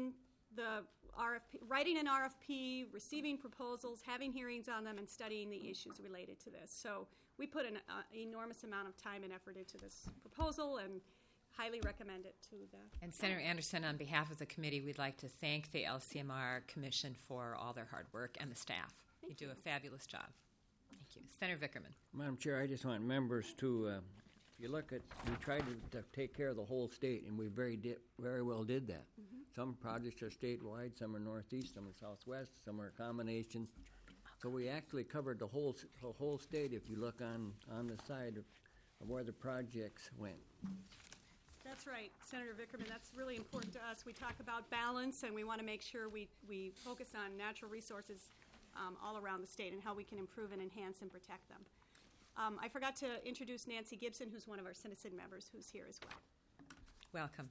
the RFP, writing an RFP, receiving proposals, having hearings on them, and studying the issues related to this. So we put an enormous amount of time and effort into this proposal and highly recommend it to the. And Senator Anderson, on behalf of the committee, we'd like to thank the LCMR Commission for all their hard work and the staff. You do a fabulous job. Thank you. Senator Vickerman. Madam Chair, I just want members to, if you look at, we tried to take care of the whole state, and we very well did that. Some projects are statewide, some are northeast, some are southwest, some are combinations. So we actually covered the whole state if you look on the side of where the projects went. That's right, Senator Vickerman. That's really important to us. We talk about balance, and we want to make sure we focus on natural resources all around the state and how we can improve and enhance and protect them. I forgot to introduce Nancy Gibson, who's one of our citizen members, who's here as well. Welcome.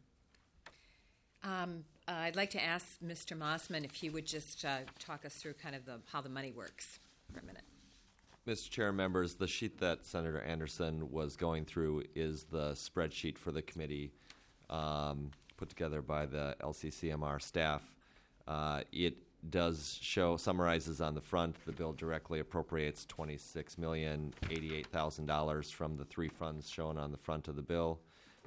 I'd like to ask Mr. Mossman if he would just talk us through kind of how the money works for a minute. Mr. Chair, members, the sheet that Senator Anderson was going through is the spreadsheet for the committee put together by the LCCMR staff. It does summarizes on the front, the bill directly appropriates $26,088,000 from the three funds shown on the front of the bill.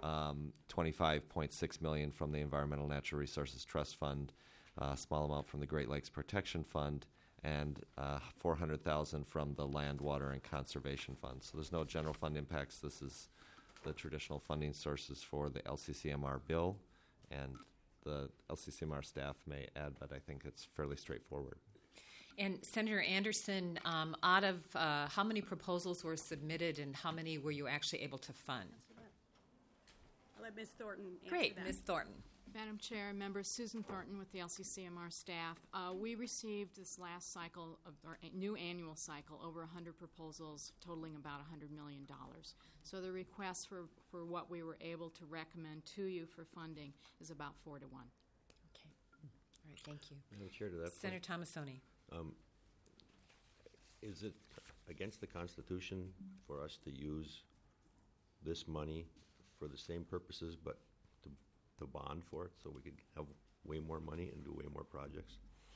$25.6 million from the Environmental Natural Resources Trust Fund, a small amount from the Great Lakes Protection Fund, and $400,000 from the Land, Water, and Conservation Fund. So there's no general fund impacts. This is the traditional funding sources for the LCCMR bill, and the LCCMR staff may add, but I think it's fairly straightforward. And Senator Anderson, out of how many proposals were submitted and how many were you actually able to fund? I'll let Ms. Thornton answer Great, that. Ms. Thornton. Madam Chair, members, Susan Thornton with the LCCMR staff. We received this last cycle of our new annual cycle over 100 proposals totaling about $100 million. So the request for what we were able to recommend to you for funding is about 4 to 1. Okay. All right, thank you. Madam Chair, to that Senator Tomassoni. Is it against the Constitution for us to use this money for the same purposes but to bond for it so we could have way more money and do way more projects?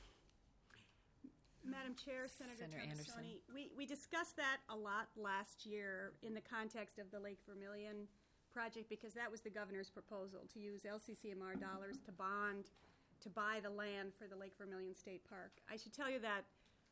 Madam Chair, Senator Anderson. Tomassoni, we discussed that a lot last year in the context of the Lake Vermilion project because that was the governor's proposal, to use LCCMR dollars to bond to buy the land for the Lake Vermilion State Park. I should tell you that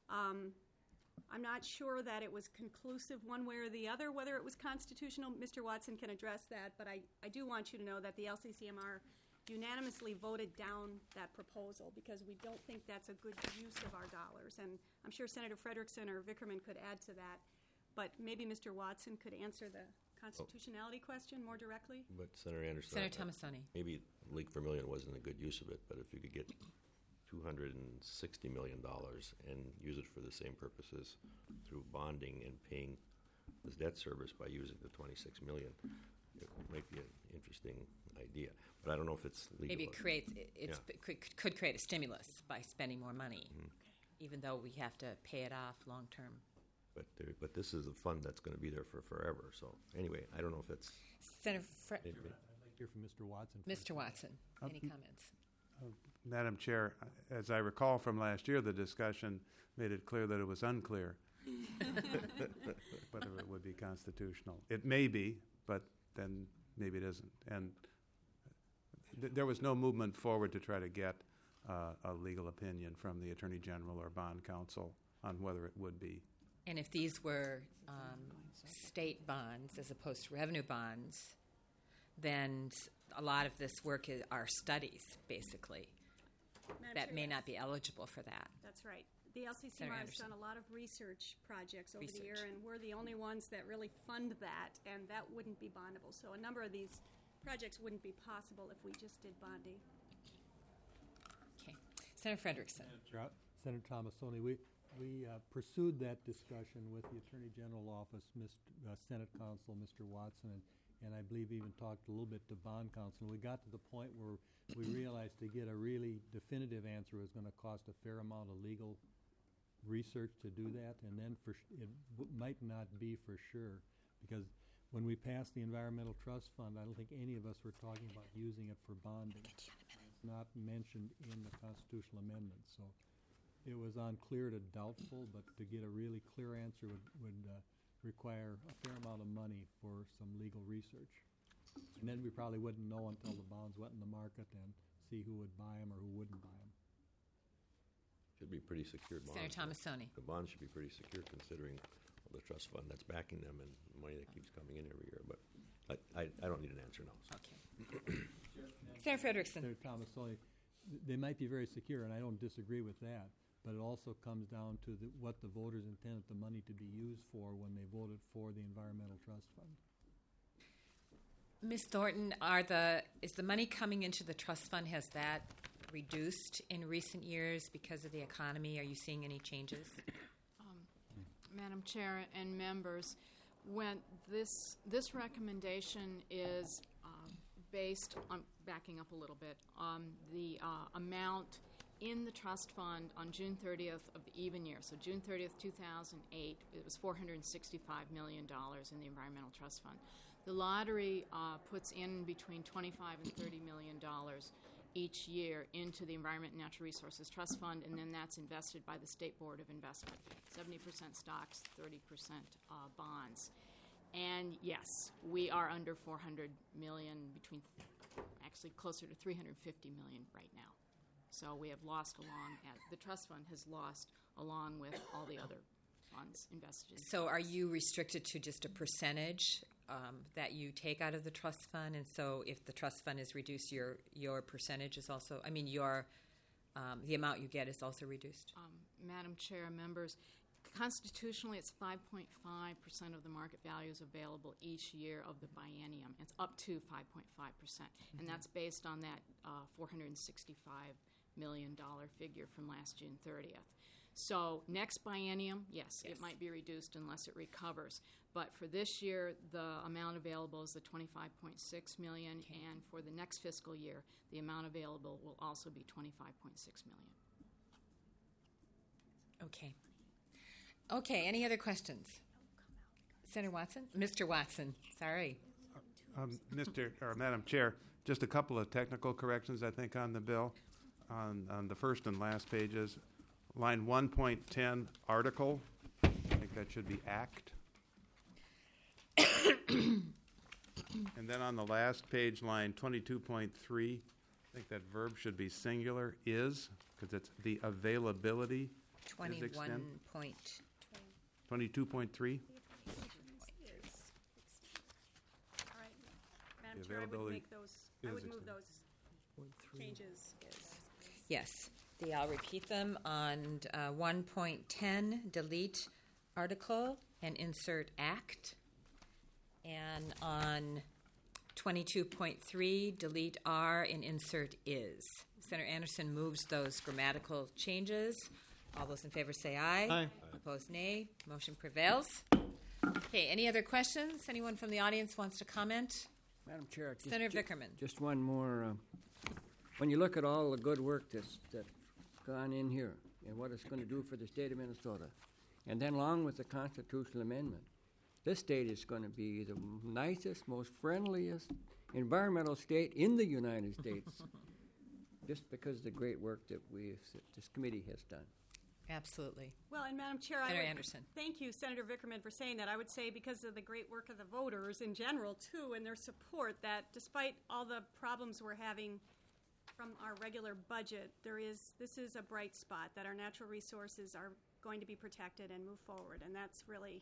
I'm not sure that it was conclusive one way or the other, whether it was constitutional. Mr. Watson can address that, but I do want you to know that the LCCMR unanimously voted down that proposal because we don't think that's a good use of our dollars. And I'm sure Senator Frederickson or Vickerman could add to that, but maybe Mr. Watson could answer the constitutionality question more directly. But Senator Anderson, Senator Tomassoni. maybe Lake Vermilion wasn't a good use of it, but if you could get $260 million and use it for the same purposes through bonding and paying this debt service by using the $26 million, it might be an interesting idea. But I don't know if it's legal. Maybe it could create a stimulus by spending more money, even though we have to pay it off long term. But this is a fund that's going to be there for forever. So anyway, I don't know if it's. Senator I'd like to hear from Mr. Watson. Mr. Watson, any comments? Madam Chair, as I recall from last year, the discussion made it clear that it was unclear whether it would be constitutional. It may be, but then maybe it isn't. And there was no movement forward to try to get a legal opinion from the Attorney General or Bond Counsel on whether it would be. And if these were state bonds as opposed to revenue bonds, then a lot of this work are studies, basically, that may not be eligible for that. That's right. The LCCMR has done a lot of research projects over the year, and we're the only ones that really fund that, and that wouldn't be bondable. So a number of these projects wouldn't be possible if we just did bonding. Okay. Senator Frederickson. Senator Tomassoni, we pursued that discussion with the Attorney General Office, Senate Counsel, Mr. Watson, and I believe even talked a little bit to Bond Counsel. We got to the point where we realized to get a really definitive answer was going to cost a fair amount of legal research to do that, and then might not be for sure, because when we passed the Environmental Trust Fund, I don't think any of us were talking about using it for bonding. not mentioned in the constitutional amendment. So it was unclear to doubtful, but to get a really clear answer would require a fair amount of money for some legal research. And then we probably wouldn't know until the bonds went in the market and see who would buy them or who wouldn't buy them. Should be pretty secured bonds. Senator Thomasoni. The bonds should be pretty secure considering the trust fund that's backing them and money that keeps coming in every year. But I don't need an answer now. So. Okay. Senator Frederickson. Senator Thomasoni, they might be very secure, and I don't disagree with that. But it also comes down to what the voters intended the money to be used for when they voted for the Environmental Trust Fund. Ms. Thornton, is the money coming into the trust fund, has that reduced in recent years because of the economy? Are you seeing any changes? Madam Chair and members, when this recommendation is based on, backing up a little bit, on the amount in the trust fund on June 30th of the even year. So June 30th, 2008, it was $465 million in the Environmental Trust Fund. The lottery puts in between $25 and $30 million each year into the Environment and Natural Resources Trust Fund, and then that's invested by the State Board of Investment, 70% stocks, 30% bonds. And yes, we are under $400 million, actually closer to $350 million right now. So we have lost the trust fund has lost along with all the other funds invested in. So are you restricted to just a percentage that you take out of the trust fund? And so if the trust fund is reduced, your percentage is also, the amount you get is also reduced? Madam Chair, members, constitutionally it's 5.5% of the market value is available each year of the biennium. It's up to 5.5%. And that's based on that $465 million figure from last June 30th. So next biennium, yes, it might be reduced unless it recovers. But for this year, the amount available is the $25.6 million, and for the next fiscal year, the amount available will also be $25.6 million. Okay, any other questions? Senator Watson? Mr. Watson, sorry. Madam Chair, just a couple of technical corrections, I think, on the bill. On the first and last pages, line 1.10, article, I think that should be act. And then on the last page, line 22.3, I think that verb should be singular, is, because it's the availability. 22.3. 22.3. All right, Madam Chair, I would move those changes. Yes. I'll repeat them. On 1.10, delete article and insert act. And on 22.3, delete R and insert is. Senator Anderson moves those grammatical changes. All those in favor say aye. Aye. Opposed, nay. Motion prevails. Okay, any other questions? Anyone from the audience wants to comment? Madam Chair. Senator Vickerman. Just one more. When you look at all the good work that's gone in here and what it's going to do for the state of Minnesota, and then along with the constitutional amendment, this state is going to be the nicest, most friendliest environmental state in the United States, just because of the great work that this committee has done. Absolutely. Well, and Madam Chair, Senator Anderson. Thank you, Senator Vickerman, for saying that. I would say because of the great work of the voters in general, too, and their support, that despite all the problems we're having from our regular budget, this is a bright spot, that our natural resources are going to be protected and move forward, and that's really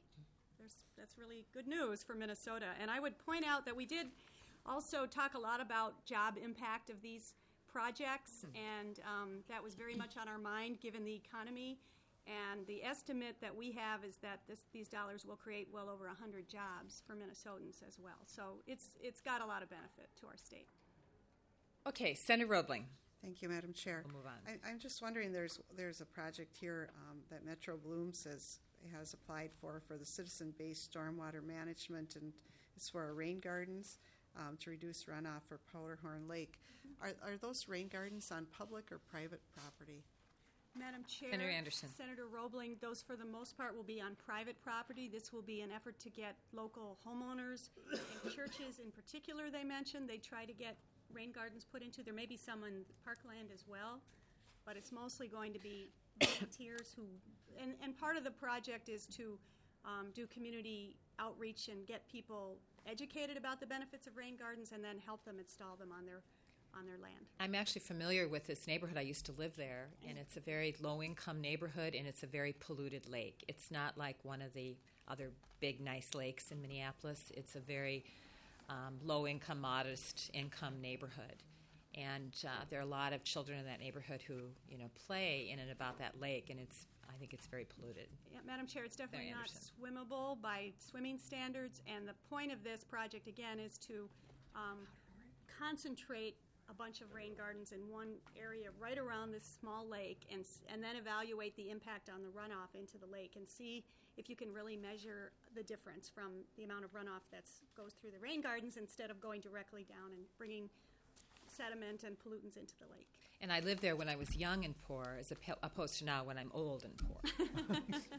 good news for Minnesota. And I would point out that we did also talk a lot about job impact of these projects, and that was very much on our mind given the economy. And the estimate that we have is that these dollars will create well over 100 jobs for Minnesotans as well. So it's got a lot of benefit to our state. Okay, Senator Roebling. Thank you, Madam Chair. We'll move on. I'm just wondering, there's a project here that Metro Bloom has applied for the citizen-based stormwater management, and it's for our rain gardens to reduce runoff for Powderhorn Lake. Are those rain gardens on public or private property? Madam Chair, Senator Anderson. Senator Roebling, those for the most part will be on private property. This will be an effort to get local homeowners and churches in particular, they mentioned. They try to get rain gardens put into. There may be some in Parkland as well, but it's mostly going to be volunteers who, and part of the project is to do community outreach and get people educated about the benefits of rain gardens and then help them install them on their land. I'm actually familiar with this neighborhood. I used to live there, and it's a very low-income neighborhood, and it's a very polluted lake. It's not like one of the other big, nice lakes in Minneapolis. It's a very low-income, modest-income neighborhood. And there are a lot of children in that neighborhood who, play in and about that lake, and I think it's very polluted. Yeah, Madam Chair, it's definitely Mary not Anderson. swimmable by swimming standards, and the point of this project, again, is to concentrate a bunch of rain gardens in one area right around this small lake and then evaluate the impact on the runoff into the lake and see if you can really measure the difference from the amount of runoff that goes through the rain gardens instead of going directly down and bringing sediment and pollutants into the lake. And I lived there when I was young and poor, as opposed to now when I'm old and poor.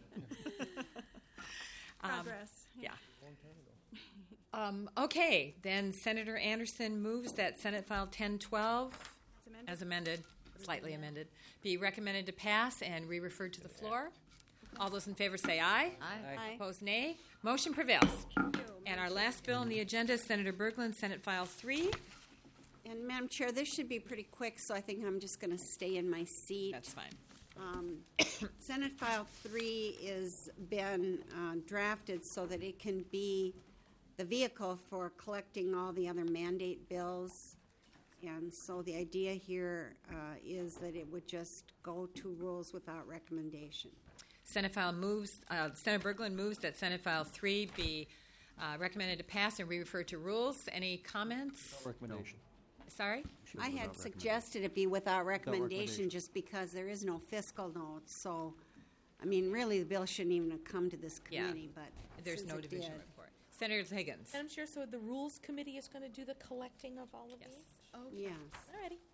Progress. Yeah. Okay, then Senator Anderson moves that Senate File 1012, as amended, slightly amended, be recommended to pass and re-referred to the floor. All those in favor say aye. Aye. Opposed, nay. Motion prevails. And our last bill on the agenda is Senator Berglund, Senate File 3. And Madam Chair, this should be pretty quick, so I think I'm just going to stay in my seat. That's fine. Senate File 3 is been drafted so that it can be the vehicle for collecting all the other mandate bills. And so the idea here is that it would just go to rules without recommendation. Senate File moves, Senator Berglund moves that Senate File 3 be recommended to pass and re-referred to rules. Any comments? No recommendation. Sorry? I had suggested it be without recommendation just because there is no fiscal note. So, I mean, really, the bill shouldn't even have come to this committee, but There's since no it division did. report. Senator Higgins. Madam Chair, so the Rules Committee is going to do the collecting of all of these? Okay. Yes. All righty.